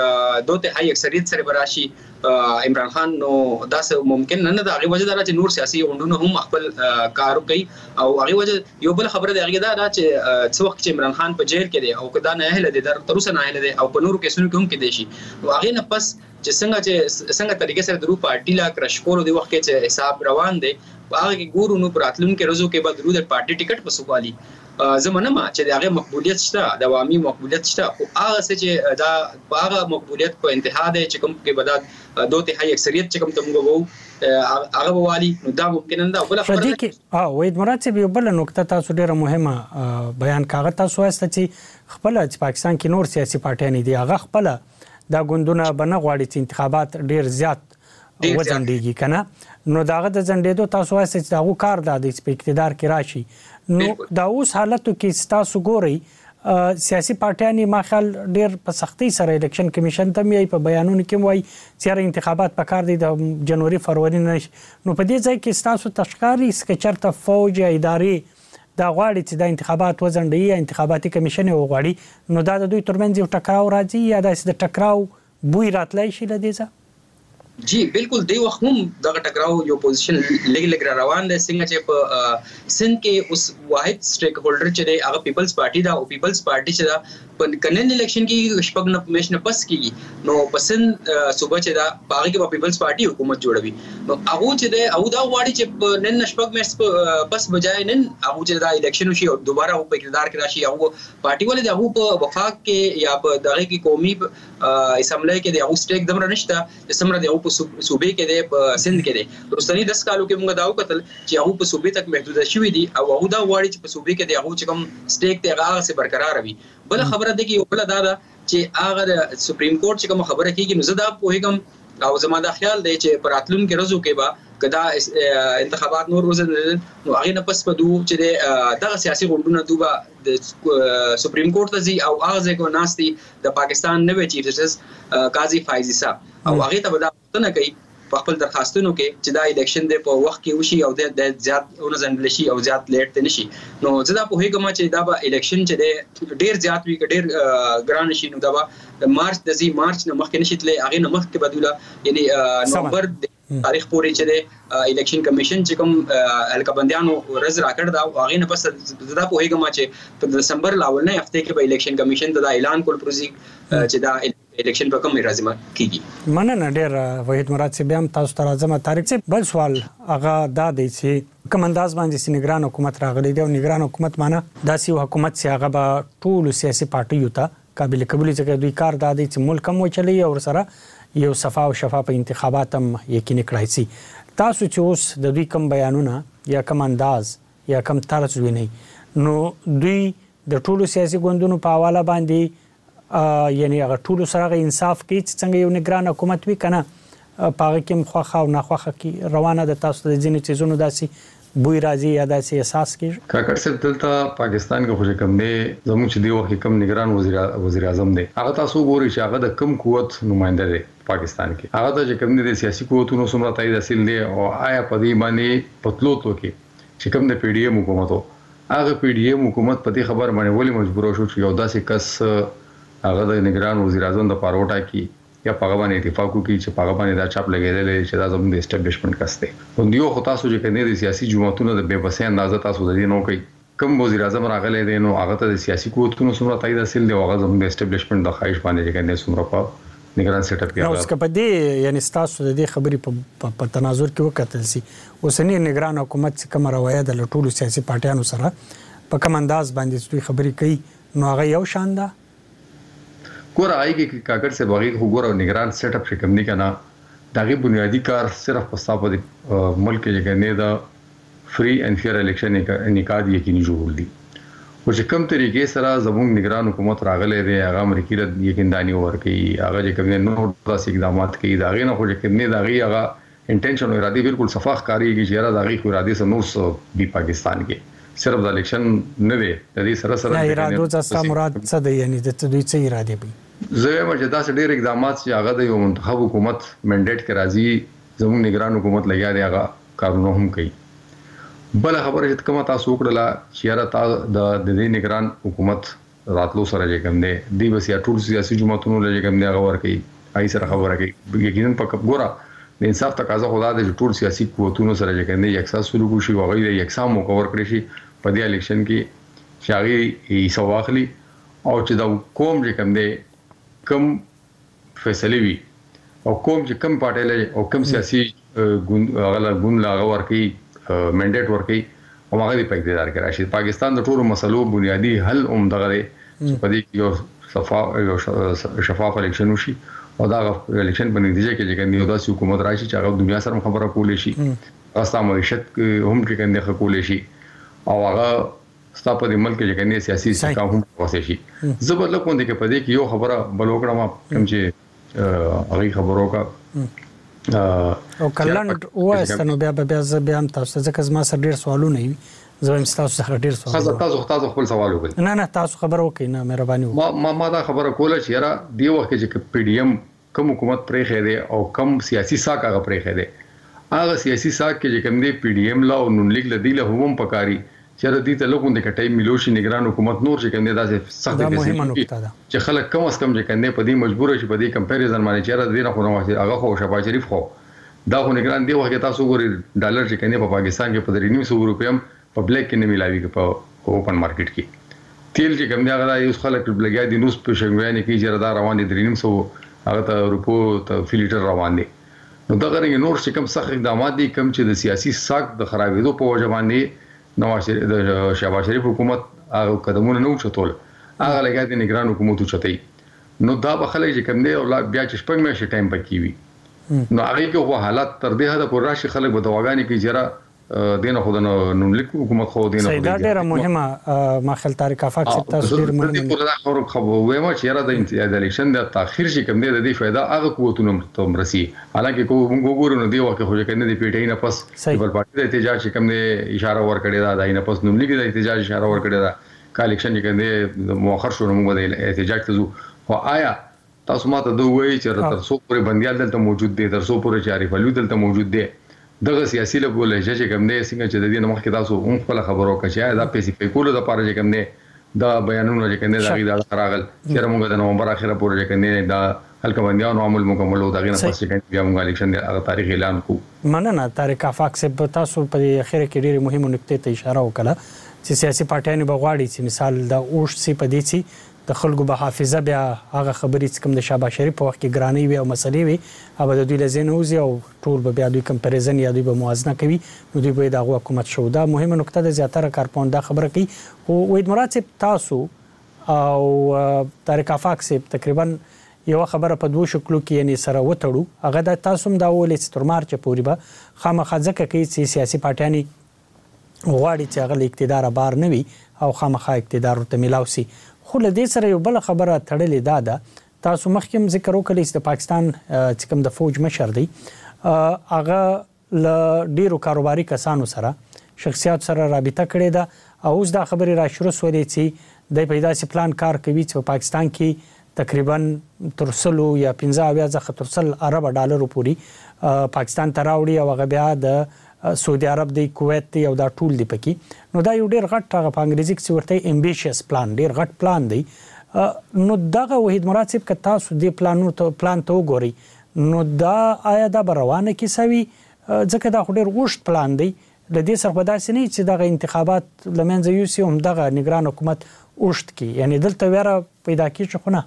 د دوه تهائی اکثریت سره براشي عمران خان نو دا ممکن نه ده. هغه وجه دا چې نور سیاسي غونډونه هم خپل کار کوي او هغه وجه یو بل خبره ده هغه دا چې څو وخت چې عمران خان په جیل کې دی او کدا نه هله دي تر اوسه نه هله دي او په نورو کیسونو کې هم کې دي شي هغه نه پس چې څنګه طریقې سره درو پارټي لا کرش کولو دی وخت کې چې حساب روان دی هغه کې ګورو نو پراتلون کې روزو کې بعد درو د پارټي ټیکټ په سوالي زمونه ما چې هغه مقبولیت شته د عوامي مقبولیت شته او هغه چې دا هغه مقبولیت په انتها ده چې کوم کې بدات دوه تهائی اکثریت چې کوم تمغه وو هغه والی نو دا ممکن نه بل خبره ده کې وید مراد چې یو بل نقطه تاسو ډیره مهمه بیان کاغه تاسو واسطه چې خپل چې پاکستان کې نور سیاسي پارټیان دي هغه خپل دا ګوندونه بنه غواړي چې انتخابات ډیر زیات وځنډيږي کنه نو داغه د ځنډېدو تاسو واسطه چې داغه کار د اقتدار کې راشي نو دا اوس حالت کې تاسو ګوري سیاسي پارټیان ما خل ډیر په سختي سره الیکشن کمیشن ته یې په بیانونو کې وایي چې انتخابات په کار دي د جنوري فروری نه نو په دې ځای کې تاسو تشکاري سکچرته فوج ادارې دا غواړي چې د انتخابات وځنډي انتخاباتي کمیشن وغواړي نو دا د دوی ترمنځ یو ټکراو راځي یا د ټکراو بوی راتلای شي لدې ځا جی بالکل دی وخت هم دغه ټکراو یو پوزیشن لګ روان دی څنګه چې په سند کې اوس واحد سټیک هولډر چې دی هغه پیپلز پارټي دا او پیپلز پارټي چې دا په کنن الیکشن کې شپږ نه میشن پس کیږي نو پسند صوبه چې دا باغ کې په پیپلز پارټي حکومت جوړوي نو هغه چې دی او دا واړي چې نن شپږ میش پس بجای نن هغه چې دا الیکشن وشي او دوباره په اقتدار کې راشي هغه پارټي ولې هغه په وفاق کې یا په دغه کې قومي اسمبلی کې دی هغه سټیک دمر نشته چې سمره دی په صوبې کې دی په سند کې دی ورستنی 10 کالو کې موږ دا وکتل چې هغه په صوبې تک محدود شوی دی او هغه دا واړي چې په صوبې کې دی هغه چې کوم سټیک دی هغه سه برقرار وي بل خبره ده کې یو بل دا چې هغه سپریم کورټ چې کوم خبره کیږي نو زدا په هیګم او زما دا خیال دی چې پراتلون کې رزو کې با کدا انتخابات نور روز نو هغه نه پس په دوه چې دغه سیاسي غونډونه دوه د سپریم کورټ ته ځي او هغه ځکه ناشتي د پاکستان نوې چیف جسټس قاضي فایزي صاحب او هغه ته ودا نه کوي په خپل درخواستونو کې چې دا الیکشن د په وخت کې وشي او د زیات ونځندل شي او زیات لیټ ته نشي نو زدا په هیګم چې دا به الیکشن چې ډیر زیات وی ډیر ګران شي نو دا به مارچ د مارچ نه مخکې نشي تللی هغه نه مخکې بدوله یعنی نومبر تاریخ پورې چې د الیکشن کمیشن چې کوم الکبندیانو رز راکړ دا هغه نه پس زدا په هیګم چې په دسمبر لاول نه هفته کې به الیکشن کمیشن دا اعلان کول پروزي چې دا الیکشن په کوم راځي کیږي مننه ډیر وحید مراد سی بیا تاسو ته راځم طارق سی بل سوال هغه دا دی چې کوم انداز باندې سینګران حکومت راغلی دی او نگران حکومت معنی داسې حکومت چې هغه به ټول سیاسي پارټیو ته قابل قبول ځکه دوی کار دادي چې ملک هم وچلي او سره یو صفا او شفاف انتخابات هم یقیني کړای شي تاسو چې اوس د دوی کوم بیانونه یا کوم انداز یا کوم طرز ویني نو دوی د ټولو سیاسي ګوندونو په حواله باندې یعنی هغه ټول سره انصاف کوي چې څنګه یو نگران حکومت وی کنه پاره کې مخه او ناخوخه کې روانه د تاسو د ځینې چیزونو داسي بوی راځي یا داسي احساس کیږي کاکړ صاحب دلته پاکستان کې خوشی کم دی زموږ چې دی وخت کم نگران وزیر اعظم دی هغه تاسو ګوري چې هغه د کم قوت نمائنده دی پاکستان کې هغه د چې کم دي سیاسي قوتونو سمره تایید حاصل دي او آیا په دې باندې پتلو تو کې چې کم د پی ډی ایم حکومت هغه پی ډی ایم حکومت په دې خبر باندې ولې مجبور شو چې یو داسې کس هغه د نگران وزیر اعظم د پاروټا کې یا په باندې اتفاق وکړي چې په باندې دا چاپ لګیدل چې دا زموږ د اسټابلیشمنت کسته نو دیو خو تاسو چې کنه د سیاسي جماعتونو د بے بسې اندازه تاسو د دې نو کوي کوم وزیر اعظم راغلی دی نو هغه ته د سیاسي قوتونو سمره تایید حاصل دی هغه زموږ د اسټابلیشمنت د خواهش باندې کنه سمره په نگران سیټ اپ کیږي نو څنګه په دې یعنی تاسو د دې خبرې په تناظر کې وکتل سي اوسنی نگران حکومت کوم روایت د ټولو سیاسي پارټیانو سره په کوم انداز باندې دوی خبرې کوي نو هغه یو شان ده ګور آیږي کې کاکړ سے باغی وګور او نگران سیټ اپ شکم نه کنا دغه بنیادی کار صرف په صاحب د ملک کې نه دا فری اینڈ فیر الیکشن نکاح یقیني جوړول دي خو چې کوم طریقې سره زموږ نگران حکومت راغلی دی هغه امریکای ته یقیندانی ورکړي هغه چې کوم نور داسې اقدامات کوي دا غي نه خو چې کوم دا غي هغه انټنشن او اراده بالکل صفاح کاریږي چې را دا غي خو اراده سره نور دی پاکستان کې صرف د الیکشن نه دی د دې سره سره اراده ځستا مراد څه دی یعنی د دوی څه اراده به زه ما چې دا ډېر اقدامات چې هغه د یو منتخب حکومت منډیټ کې راځي زموږ نگران حکومت لګیا دی هغه کارونه هم کوي بل خبره چې کومه تاسو وکړه چې را تاسو د دې نگران حکومت راتلو سره چې کوم دی بس یا ټول سیاسي جماعتونو لږ کوم دی هغه ور کوي آی سره خبره کوي یقینا په ګوره د انصاف تقاضا خدا د ټول سیاسي قوتونو سره چې کوم دی یکساس سلوک شي او غوړي یکسان مکور کړی شي په دې الیکشن کې شاغي یې سواخلی او چې دا کوم چې کوم دی کم فیصله وي او کوم چې کم پټه او کم سیاسي ګوند لا ور کوي منډیټ ورکي او هغه د اقتدار کې راشي پاکستان د ټولو مسلو بنیادی حل دغه په دې یو شفاف الیکشن وشي او دا الیکشن په نتیجه کې چې یو داسې حکومت راشي چې هغه دنیا سره خبره کولې شي استا معیشت هم کې کنده کولې شي او هغه ستا په دې ملک کې چې سیاسي استحکام هم واسي شي زبر لکه کوم دې کې په دې کې یو خبره بلوکړه ما کوم چې هغه خبرو کا او کلند وایستنو بیا هم تاسو ځکه زما سره ډیر سوالونه دي زه هم تاسو سره ډیر سوالونه تاسو خپل سوال وکړئ نه تاسو خبر وکړئ نه مهرباني ما دا خبره کوله چې یاره دی وخت چې پی ډی ایم کوم حکومت پرې خېده او کوم سیاسي ساک هغه پرې خېده هغه سیاسي ساک کې چې کوم دی پی ډی ایم لا او نون لیگ لدی له هم پکاري چې د دې ته لګون د کټای ملوشي نگران حکومت نور چې کوم دی داسې سخت دي چې خلک کم از کم چې کوم دی په دې مجبور شي په دې کمپیریزن باندې چې را دې نه خو نو هغه خو شباز شریف خو دا خو نگران دی وخت تاسو ګوري ډالر چې کنه په پاکستان کې په 300 روپیم په بلیک کې نه ملاوي په اوپن مارکیټ کې تیل چې کوم دی هغه یو خلک لګیا دي نوس په شنګوانه کې چې دا روان دي 300 هغه ته روپو ته فلیټر روان دي نو دا غره نور چې کوم سخت اقدامات دي کوم چې د سیاسي ساک د خرابېدو په وجه باندې نواز شریف حکومت هغه قدمونه نه وچتول هغه لګیا دي نگران حکومت چتای نو دا به خلک چې کوم دی او بیا چې شپږ مې شي ټایم پکې وي نو هغه کې هو حالات تر دې حد پورې راشي خلک به دواګانی کې جره دینه خود نو لیک حکومت خو دینه سیدا ډیره مهمه ما خل تاریخ افاق چې تاسو ډیر مهمه په دا خبره وایم چې را د الیکشن د تاخير شي کوم دی د دې فائدہ هغه قوتونو ته مرسي حالانکه کوم ګورو نو دی وکه خو کنه دی پیټای نه پس بل پارټي د احتجاج چې کوم دی اشاره ور کړی دا دای نه پس نو لیک د احتجاج اشاره ور کړی دا کا الیکشن کې دی مؤخر شو نو موږ د احتجاج ته خو آیا تاسو ماته دوه وایي چې تر څو پورې بنديال دلته موجود دي تر څو پورې چې عارف علي دلته موجود دي دغه سیاسي لګول چې کوم دی څنګه چې د دې نمخ کې تاسو هم خپل خبرو کچا دا پیسې په کولو د پاره چې کوم دی دا بیانونه چې کوم دی دا غي دا راغل چې موږ د نومبر اخره پورې چې کوم دی دا هلکه بنديانو عمل مکمل او دا غي نه پس چې بیا موږ الیکشن د هغه تاریخ اعلان کو مننه طارق افاق سے تاسو په اخره کې ډېری مهمه نکته ته اشاره وکړه چې سیاسي پارټیانو بغواړي چې مثال د اوش سي په دې سي د خلکو به حافظه بیا هغه خبرې چې کوم د شاباش شریف په وخت کې ګرانی وي او مسلې وي او د دوی لزینوزي او ټول به بیا دوی کمپیریزن یا دوی به موازنه کوي نو دوی به د حکومت شو دا مهمه نقطه د زیاتره کارپوند دا خبره کوي او وید مراد تاسو او طارق افاق سے تقریبا یو خبره په دوه شکلو کې یعنی سره وټړو هغه د تاسو هم دا ولې چې تر مارچ پورې به خامخا ځکه کوي چې سیاسي پارټیانی غواړي چې هغه اقتدار بار نه وي او خامخا اقتدار ته ملاوي خو له دې سره یو بل خبره تړلې ده تاسو مخکې ذکر وکړئ چې د پاکستان چې کوم د فوج مشر دی هغه ل ډیرو کاروباري کسانو سره شخصیت سره رابطه کړې ده او اوس دا خبره را شروع شولې چې د پیدا سي پلان کار کوي چې په پاکستان کې تقریبا ترسلو یا 15 یا ځخه ترسل ارب ډالر پورې پاکستان ته راوړي او هغه بیا د سعودي عرب دی کویت دی او دا ټول دی پکې نو دا یو ډیر غټ هغه په انګریزي کې ورته امبیشس پلان ډیر غټ پلان دی نو دغه وحید مراد صاحب ک تاسو دی پلان ته وګورئ نو دا آیا دا روانه کې سوي ځکه دا ډیر غوښت پلان دی د دې سره په داسې نه چې دغه انتخابات لمنځه یوسي هم دغه نگران حکومت اوښت کی یعنی دلته ویره پیدا کیږي خو نه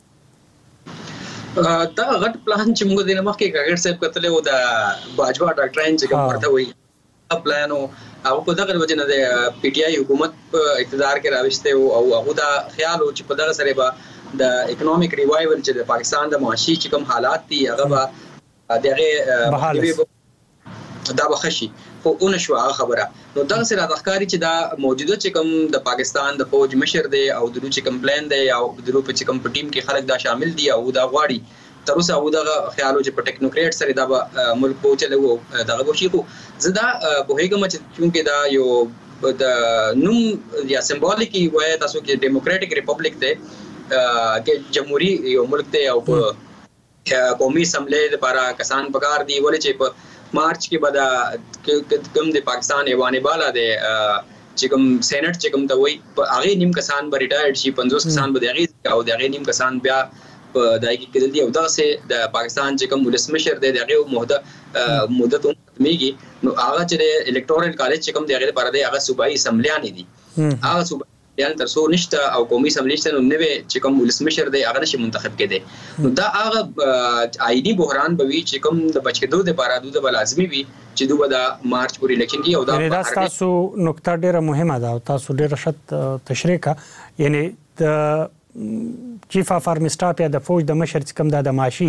دا غټ پلان چې موږ د نمخ کې کاګر صاحب کتلې و د باجوا ډاکټرین چې کوم ورته وایي پلانو او په دغه وجه نه د پی ټ آی حکومت په اقتدار کې راوښته او هغه دا خیال او چې په دغه سره به د اکونومیک ریوایول چې د پاکستان د معاشي چې کوم حالات دي هغه به دغه دا بخشي خو اون شو هغه خبره نو دا سره د ښکاری چې دا موجوده چې کوم د پاکستان د فوج مشر دی او د روچ کمپلین دی او د روپ چې کوم په ټیم کې خلک دا شامل دي او دا غواړي تر اوسه او دا خیالو چې په ټیکنوکریټ سره دا ملک پوهچلو دا وشي خو زدا په هیګم چې چونکه دا یو د نوم یا سمبولیکي وای تاسو کې ډیموکراټک ریپبلیک دی کې جمهوریت یو ملک دی او قومي اسمبلی لپاره کسان پکار دي ولې چې په مارچ کې بعد کوم د پاکستان ایوان بالا دی چې کوم سېنات چې کوم ته وای هغه نیم کسان به ریټایرډ شي 50 کسان به دغه او دغه نیم کسان بیا په دای کې کېدل دي او دا سه د پاکستان چې کوم ولسمشر دی دغه مدت میږي نو هغه چې الکټورل کالج چې کوم دغه لپاره دی هغه صوبایي اسمبلیان دي هغه صوبایي تر څو نشته او قومي اسمبلی شته نو نوې چې کوم ولسمشر دی هغه نشي منتخب کېدی نو دا هغه آئینی بحران به وي چې کوم د بچکدو د لپاره دوی لازمي وي چې دوی د مارچ پورې الیکشن کې او دا تاسو نقطه ډیره مهمه ده او تاسو ډیره شت تشریح کا یعنی د چیف اف آرمی سټاف یا د فوج د مشر چې کوم د معاشي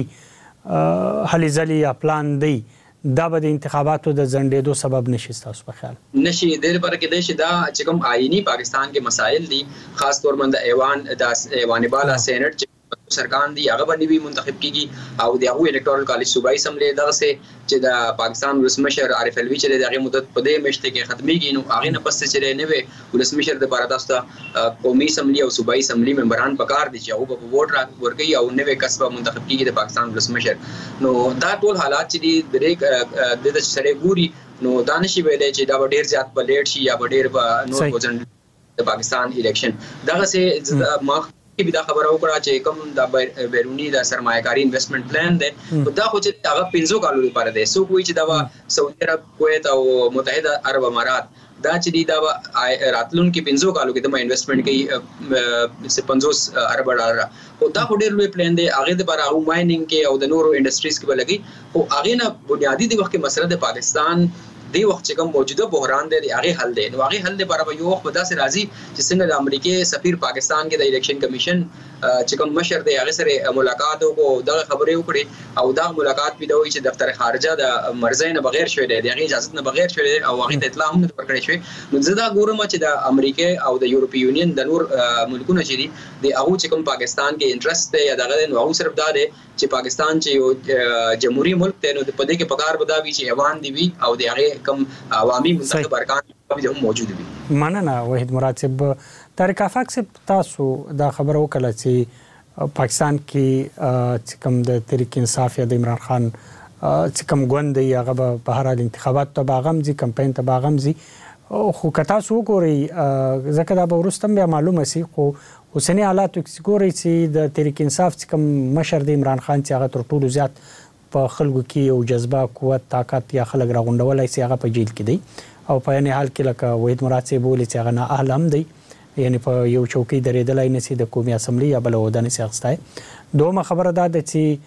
هلي ځلي یا پلان دی دا به د انتخاباتو د ځنډېدو سبب نشي تاسو په خیال نشي د لپاره کې د شدا چې کوم آئینی پاکستان کې مسائل دي خاص طور باندې ایوان بالا سېنات سرکان دی هغه باندې وی منتخب کیږي او د هغه الکټورل کالج صوبایي اسمبلی دغه سه چې د پاکستان ولسمشر عارف الوی چې دغه مدت په دې مشته کې ختميږي نو هغه نه پس چې نه وي ولسمشر د بارا داسته قومي اسمبلی او صوبایي اسمبلی ممبران پکار دي چې هغه په ووټ ورګي او نوې کسبه منتخب کیږي د پاکستان ولسمشر نو دا ټول حالات چې د دې سره ګوري نو دانشي ویلې چې دا ډیر زیات په لیټ شي یا ډیر په نور پوزن د پاکستان الیکشن دغه سه ما کې دا خبره وکړه چې کوم د بیرونی د سرمایه‌کاري انویسټمنټ پلان دی دا خو چې هغه 5 کالو لپاره دی سو کوئی چې دا سعودي عرب کویت او متحده عرب امارات دا چې دا راتلون کې 5 کالو کې د انویسټمنټ کې 50 ارب ډالر او دا ډېر لوی پلان دی هغه د لپاره او مایننګ کې او د نورو انډستریز کې بلګي او هغه نه بنیادی د وخت کې مسله د پاکستان دی وخت چې کوم موجوده بحران دی هغه حل دی نو هغه حل دی لپاره یو وخت داسې راځي چې څنګه د امریکای سفیر پاکستان کې د الیکشن کمیشن چې کوم مشر دی هغه سره ملاقات وکړو دا خبرې وکړي او دا ملاقات پیدا وی چې دفتر خارجه د مرزي نه بغیر شوی دی هغه اجازه نه بغیر شوی دی او هغه ته اطلاع هم نه ورکړی شوی نو زه دا ګورم چې د امریکای او د یورپی یونین د نور ملکونو چې دي د هغه چې کوم پاکستان کې انټرست دی یا دغه نو هغه صرف دا دی چې پاکستان چې یو جمهوریت ملک دی نو په دې کې پکار بداوي چې ایوان دی وی او د هغه کوم عوامي منتخب ارکان هم موجود دي مننه وحید مراد صاحب طارق افاق صاحب تاسو دا خبر وکړه چې پاکستان کې چې کوم د تحریک انصاف یا د عمران خان چې کوم ګوند دی هغه په هر حال انتخابات ته باغم زی کمپاین ته باغم زی خو کتا سو ګوري ځکه دا به ورستم بیا معلومه سي خو اوسنی حالات ګوري چې د تحریک انصاف چې کوم مشر دی عمران خان چې هغه تر ټولو زیات په خلکو کې یو جذبه قوت طاقت یا خلک راغونډولای سي هغه په جیل کې دی او په یعنی حال کې لکه وحید مراد صاحب ولې چې هغه نه اهل هم دی یعنی په یو چوکۍ درېدلای نه سي د قومي اسمبلی یا بل ودانې سي اخستای دومره خبره ده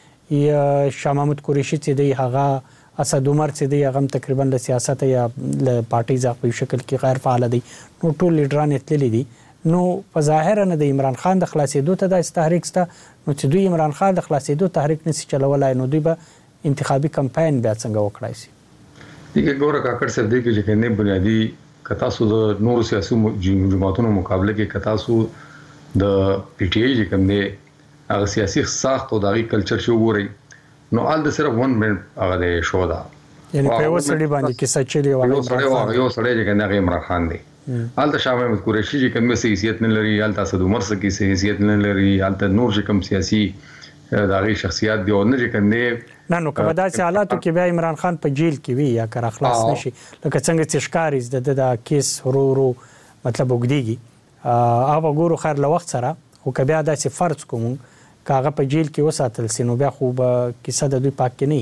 چې شاه محمود قریشي چې دی هغه اسد عمر چې دی هغه تقریبا د سیاست یا د پارټي ځخ په شکل کې غیر فعال دي نو ټول لیډران اتللی دي نو په ظاهر نه د عمران خان د خلاصېدو ته د تحریک ستا نو چې دوی عمران خان د خلاصېدو تحریک نشي چلولای نو دوی به انتخابي کمپاین بیا څنګه وکړای شي دغه ګوره کاکړ صاحب دی چې کنه بنیادی کتا سو د نور سیاسي جماعتونو مقابله کې کتا سو د پی ټی آی چې کوم دی هغه سیاسي ساخت او دغه کلچر شو ګوري نو ال د صرف 1 منټ هغه د شو دا یعنی په وسړي باندې کې سچلي یو سړی چې کنه عمران خان دی ال د شاه محمود قریشي چې کوم حیثیت نه لري ال تاسو د عمر سره کې حیثیت نه لري ال ته نور چې کوم سیاسي دغه شخصیت دی او نه چې کنه نو کومه داسې حالاتو کې بیا عمران خان په جیل کې وي یا کار اخلاص نشي لکه څنګه چې ښکاری د کیس ورو مطلب وګديږي هغه ګورو خیر له وخت سره خو کبه داسې فرض کوم کاغه په جیل کې وساتل سينو بیا خو به کیسه د دوی پاک کې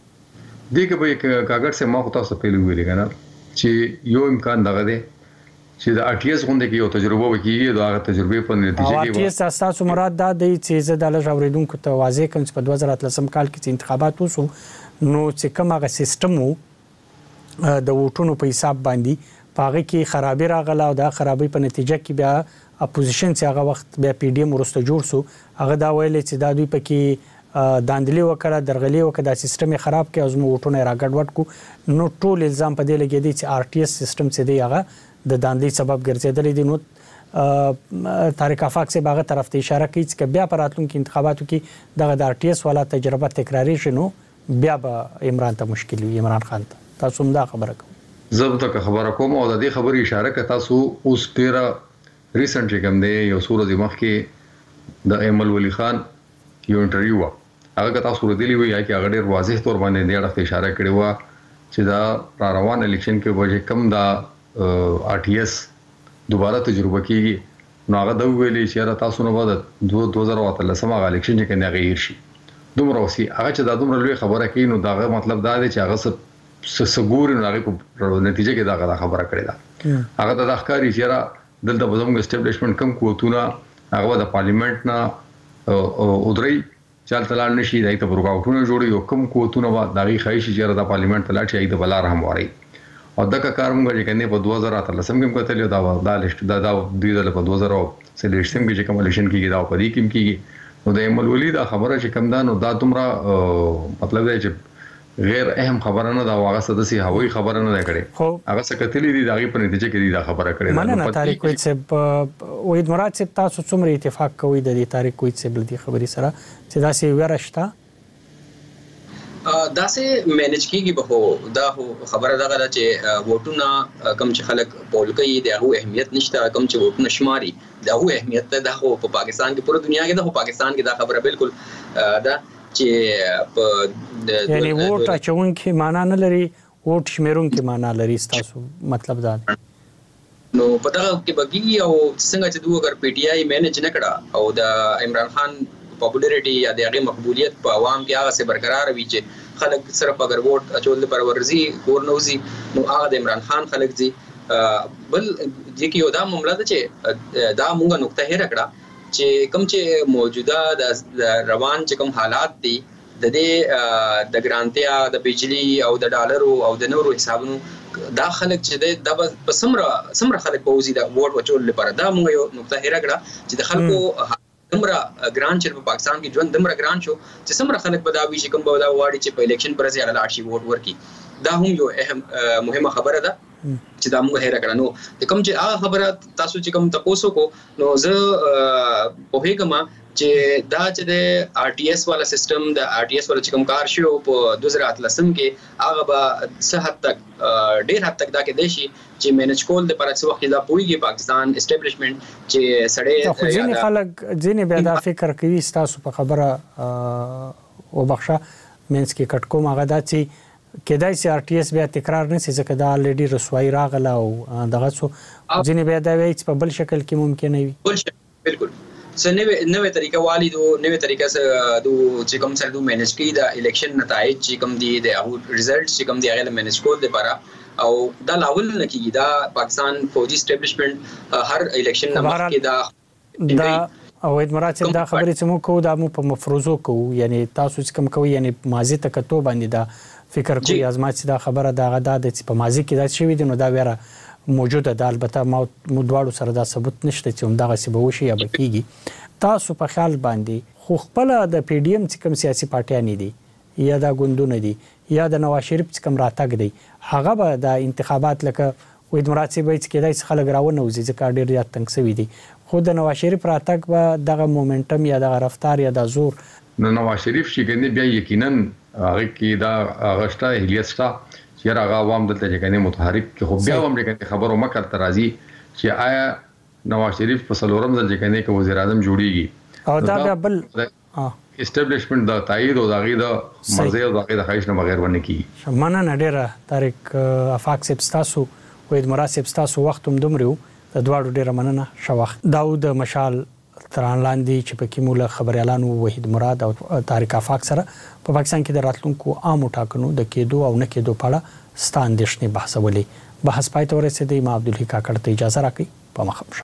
نه دیګه به کاغذ سه ما خو تاسو په لوي لګنه چې یو امکان دغه دی چې د اټیس غونډه کې یو تجربه وکړي دا هغه تجربه په نتیجه کې اټیس اساسو مراد دا دی چې زه د لږ اوریدونکو ته واضح کوم چې په 2013 کال کې انتخابات وشو نو چې کوم هغه سیستم وو د ووټونو په حساب باندې پاغه کې خرابې راغله او دا خرابې په نتیجه کې بیا اپوزیشن چې هغه وخت بیا پی ډی ایم ورسته جوړ سو هغه دا ویل چې دا دوی پکې داندلی وکړه درغلی وکړه د سیستم خراب کې او زموږ وټونه راګډوډ کو نو ټول الزام په دې لګیدي چې آر ټي اس سیستم څه دی هغه د داندلی سبب ګرځیدل دي. نو طارق افاق سے باغه طرف ته اشاره کوي چې بیا پر راتلونکو انتخاباتو کې دغه د آر ټي اس والا تجربه تکراری شنو بیا به عمران ته مشکل وي. عمران خان ته تاسو هم دا خبره کوم. زه ته خبره کوم او د دې خبرې اشاره کوي تاسو اوس پیرا ریسنټلی کوم دی یو سورې مخکې د ایمل ولی خان یو انټرویو هغه تاسو ورته ویلي یا کې هغه ډیر واضح تور باندې د اړه اشاره کړې و چې دا روان الیکشن کې وجه کم دا آر ټي اس دوباره تجربه کیږي نو هغه د ویلي چې تاسو نو بعد 2013 هغه الیکشن کې نه غیر شي دومره وسی هغه چې دا دومره لوی خبره کوي نو دا مطلب دا دی چې هغه سګور نه هغه په نتیجه کې دا خبره کړې ده. هغه د ښکاری چې دلته بزمږ اسټابلیشمنت کم کوتونه هغه د پارلیمنت نه او درې چل تلل نشي دای ته ورکاوټونه جوړي یو کم کوتونه وا دغه خایشي چې د پارلیمنت تلل شي د بلار هم واري او دغه کار موږ چې کنه په 2013 کې کتل دا لیست دا دوی د په 2000 سلیکشن کې چې کوم الیکشن کېږي دا په دې کې کېږي نو د ایمل ولی دا خبره چې کم دا نو دا تمره مطلب دی چې غیر اهم خبره نه دا واغه سدسي هوایی خبره نه کړي هغه سکتلی دي دغه په نتیجه کې دا خبره کړي مننه طارق کویت صاحب وحید مراد صاحب تاسو څومره اتفاق کوئ د دې طارق کویت صاحب د خبرې سره چې دا سی ورشته دا سه مینج کیږي به دا خبره دا غواړي چې ووټونه کم چې خلک پول کوي دغه اهمیت نشته کم چې ووټونه شماري دغه اهمیت ده په پاکستان کې پوره دنیا کې ده پاکستان کې دا خبره بالکل دا چې یعنی ووټ اچون کې معنا نه لري ووټ شمیرون کې معنا لري تاسو مطلب دا نو پته کې بګي او څنګه چې دوه اگر پی ټی آی مینج نه کړه او د عمران خان پاپولریټي یا دغه مقبولیت په عوام کې هغه څه برقرار وي چې خلک صرف اگر ووټ اچول پر ورزي ګورنوزي نو هغه د عمران خان خلک دي بل د کې یو دا معاملہ ده چې دا مونږه نقطه هیر کړه چې کوم چې موجوده د روان چې کوم حالات دي د دې د ګرانتیا د بجلی او د ډالرو او د نورو حسابونو دا خلک چې د په سمره خلک پوزي د ووټ وچول لپاره دا مونږ یو نقطه هیر کړه چې د خلکو دمره ګران چې په پاکستان کې ژوند دمره ګران شو چې سمره خلک به دا وی چې کوم به دا واړي چې په الیکشن پر ځای هغه شي ووټ ورکي دا هم یو اهم مهمه خبره ده چې دا موږ هیر کړه نو کوم چې هغه خبره تاسو چې کوم تاسو کو نو زه په هیګما چې دا چې د آر ټي اس والا سیستم د آر ټي اس والا چې کوم کار شو په 2013 کې هغه به څه حد تک ډیر حد تک دا کې دیشي چې مینج کول د پر څه وخت دا پوریږي پاکستان اسټابلیشمنت چې سړی ځینې خلک ځینې بیا دا فکر کوي تاسو په خبره او بخښه مینس کې کټ کوم هغه دا چې کېدای سي آر ټي اس بیا تکرار نه سي ځکه دا الریډي رسوایی راغله او دغه څو ځینې بیا دا وایي چې په بل شکل کې ممکن نه وي بالکل نوې طریقه والیدو نوې طریقه سره دو چې کوم سره دو مینج کی دا الیکشن نتایج چې کوم دي د ریزلټس چې کوم دي هغه مینج کول لپاره او دا لاول نه کیږي دا پاکستان فوجي اسټابلیشمنت هر الیکشن نه مخکې دا او مراد دا خبرې چې مو کو دا مو په مفروضو کو یعنی تاسو چې کوم کوي یعنی ماضی ته کتو باندې دا فکر کوي ازما چې دا خبره دا غدا د په ماضی کې دا شوی دی نو دا ویره موجوده ده البته مو دواړو سره دا ثبوت نشته چې همدغه سی به وشي یا به کیږي تاسو په خیال باندې خو خپل د پی ډی ایم چې کوم سیاسي پارټیان دي یا د ګوندونه دي یا د نواز شریف چې کوم راتګ دی هغه به د انتخابات لکه وید مراد سی به چې کېدای څه خلک راونه وزي ځکه ډېر زیات تنګ شوی دي خو د نواز شریف راتګ به دغه مومنټم یا دغه رفتار یا د زور نواز شریف چې ګنې بیا یقینا هغه کې دا غشته اهلیت شته چې هغه عوام دلته چې کنه متحرک خو بیا هم دغه خبرو مکر ترازی چې آیا نواز شریف په سلورم ځل چې کنه کې وزیر اعظم جوړیږي او دا بل اسټابلیشمنت د تایید او دغه د مرزي او دغه د خواهش نه بغیر ونه کی مننه ډیره طارق افاق سبستاسو وید مراسب ستاسو وخت هم دومره د دواړو ډیره مننه شو وخت داود مشال تران لاندې چې پکې مولا خبر اعلان وحید مراد او طارق افاق سره په پاکستان کې د راتلونکو عام ټاکنو د کېدو او نه کېدو په اړه ستاندیشنې بحثولې بحث پای ته ورسېدی ما عبدالحی کاکړ ته اجازه راکړئ په مخه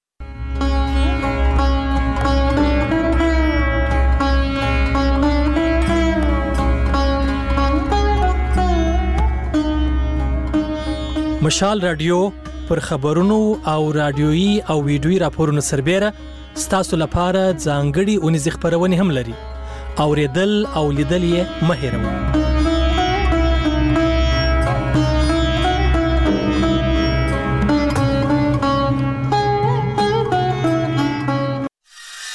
مشال رادیو پر خبرونو او رادیويي او ویډیويي راپورونو سربېره ستاسو لپاره ځانګړي اونیز خبرونه هم لري اوریدل او لیدل یې مه هېروئ.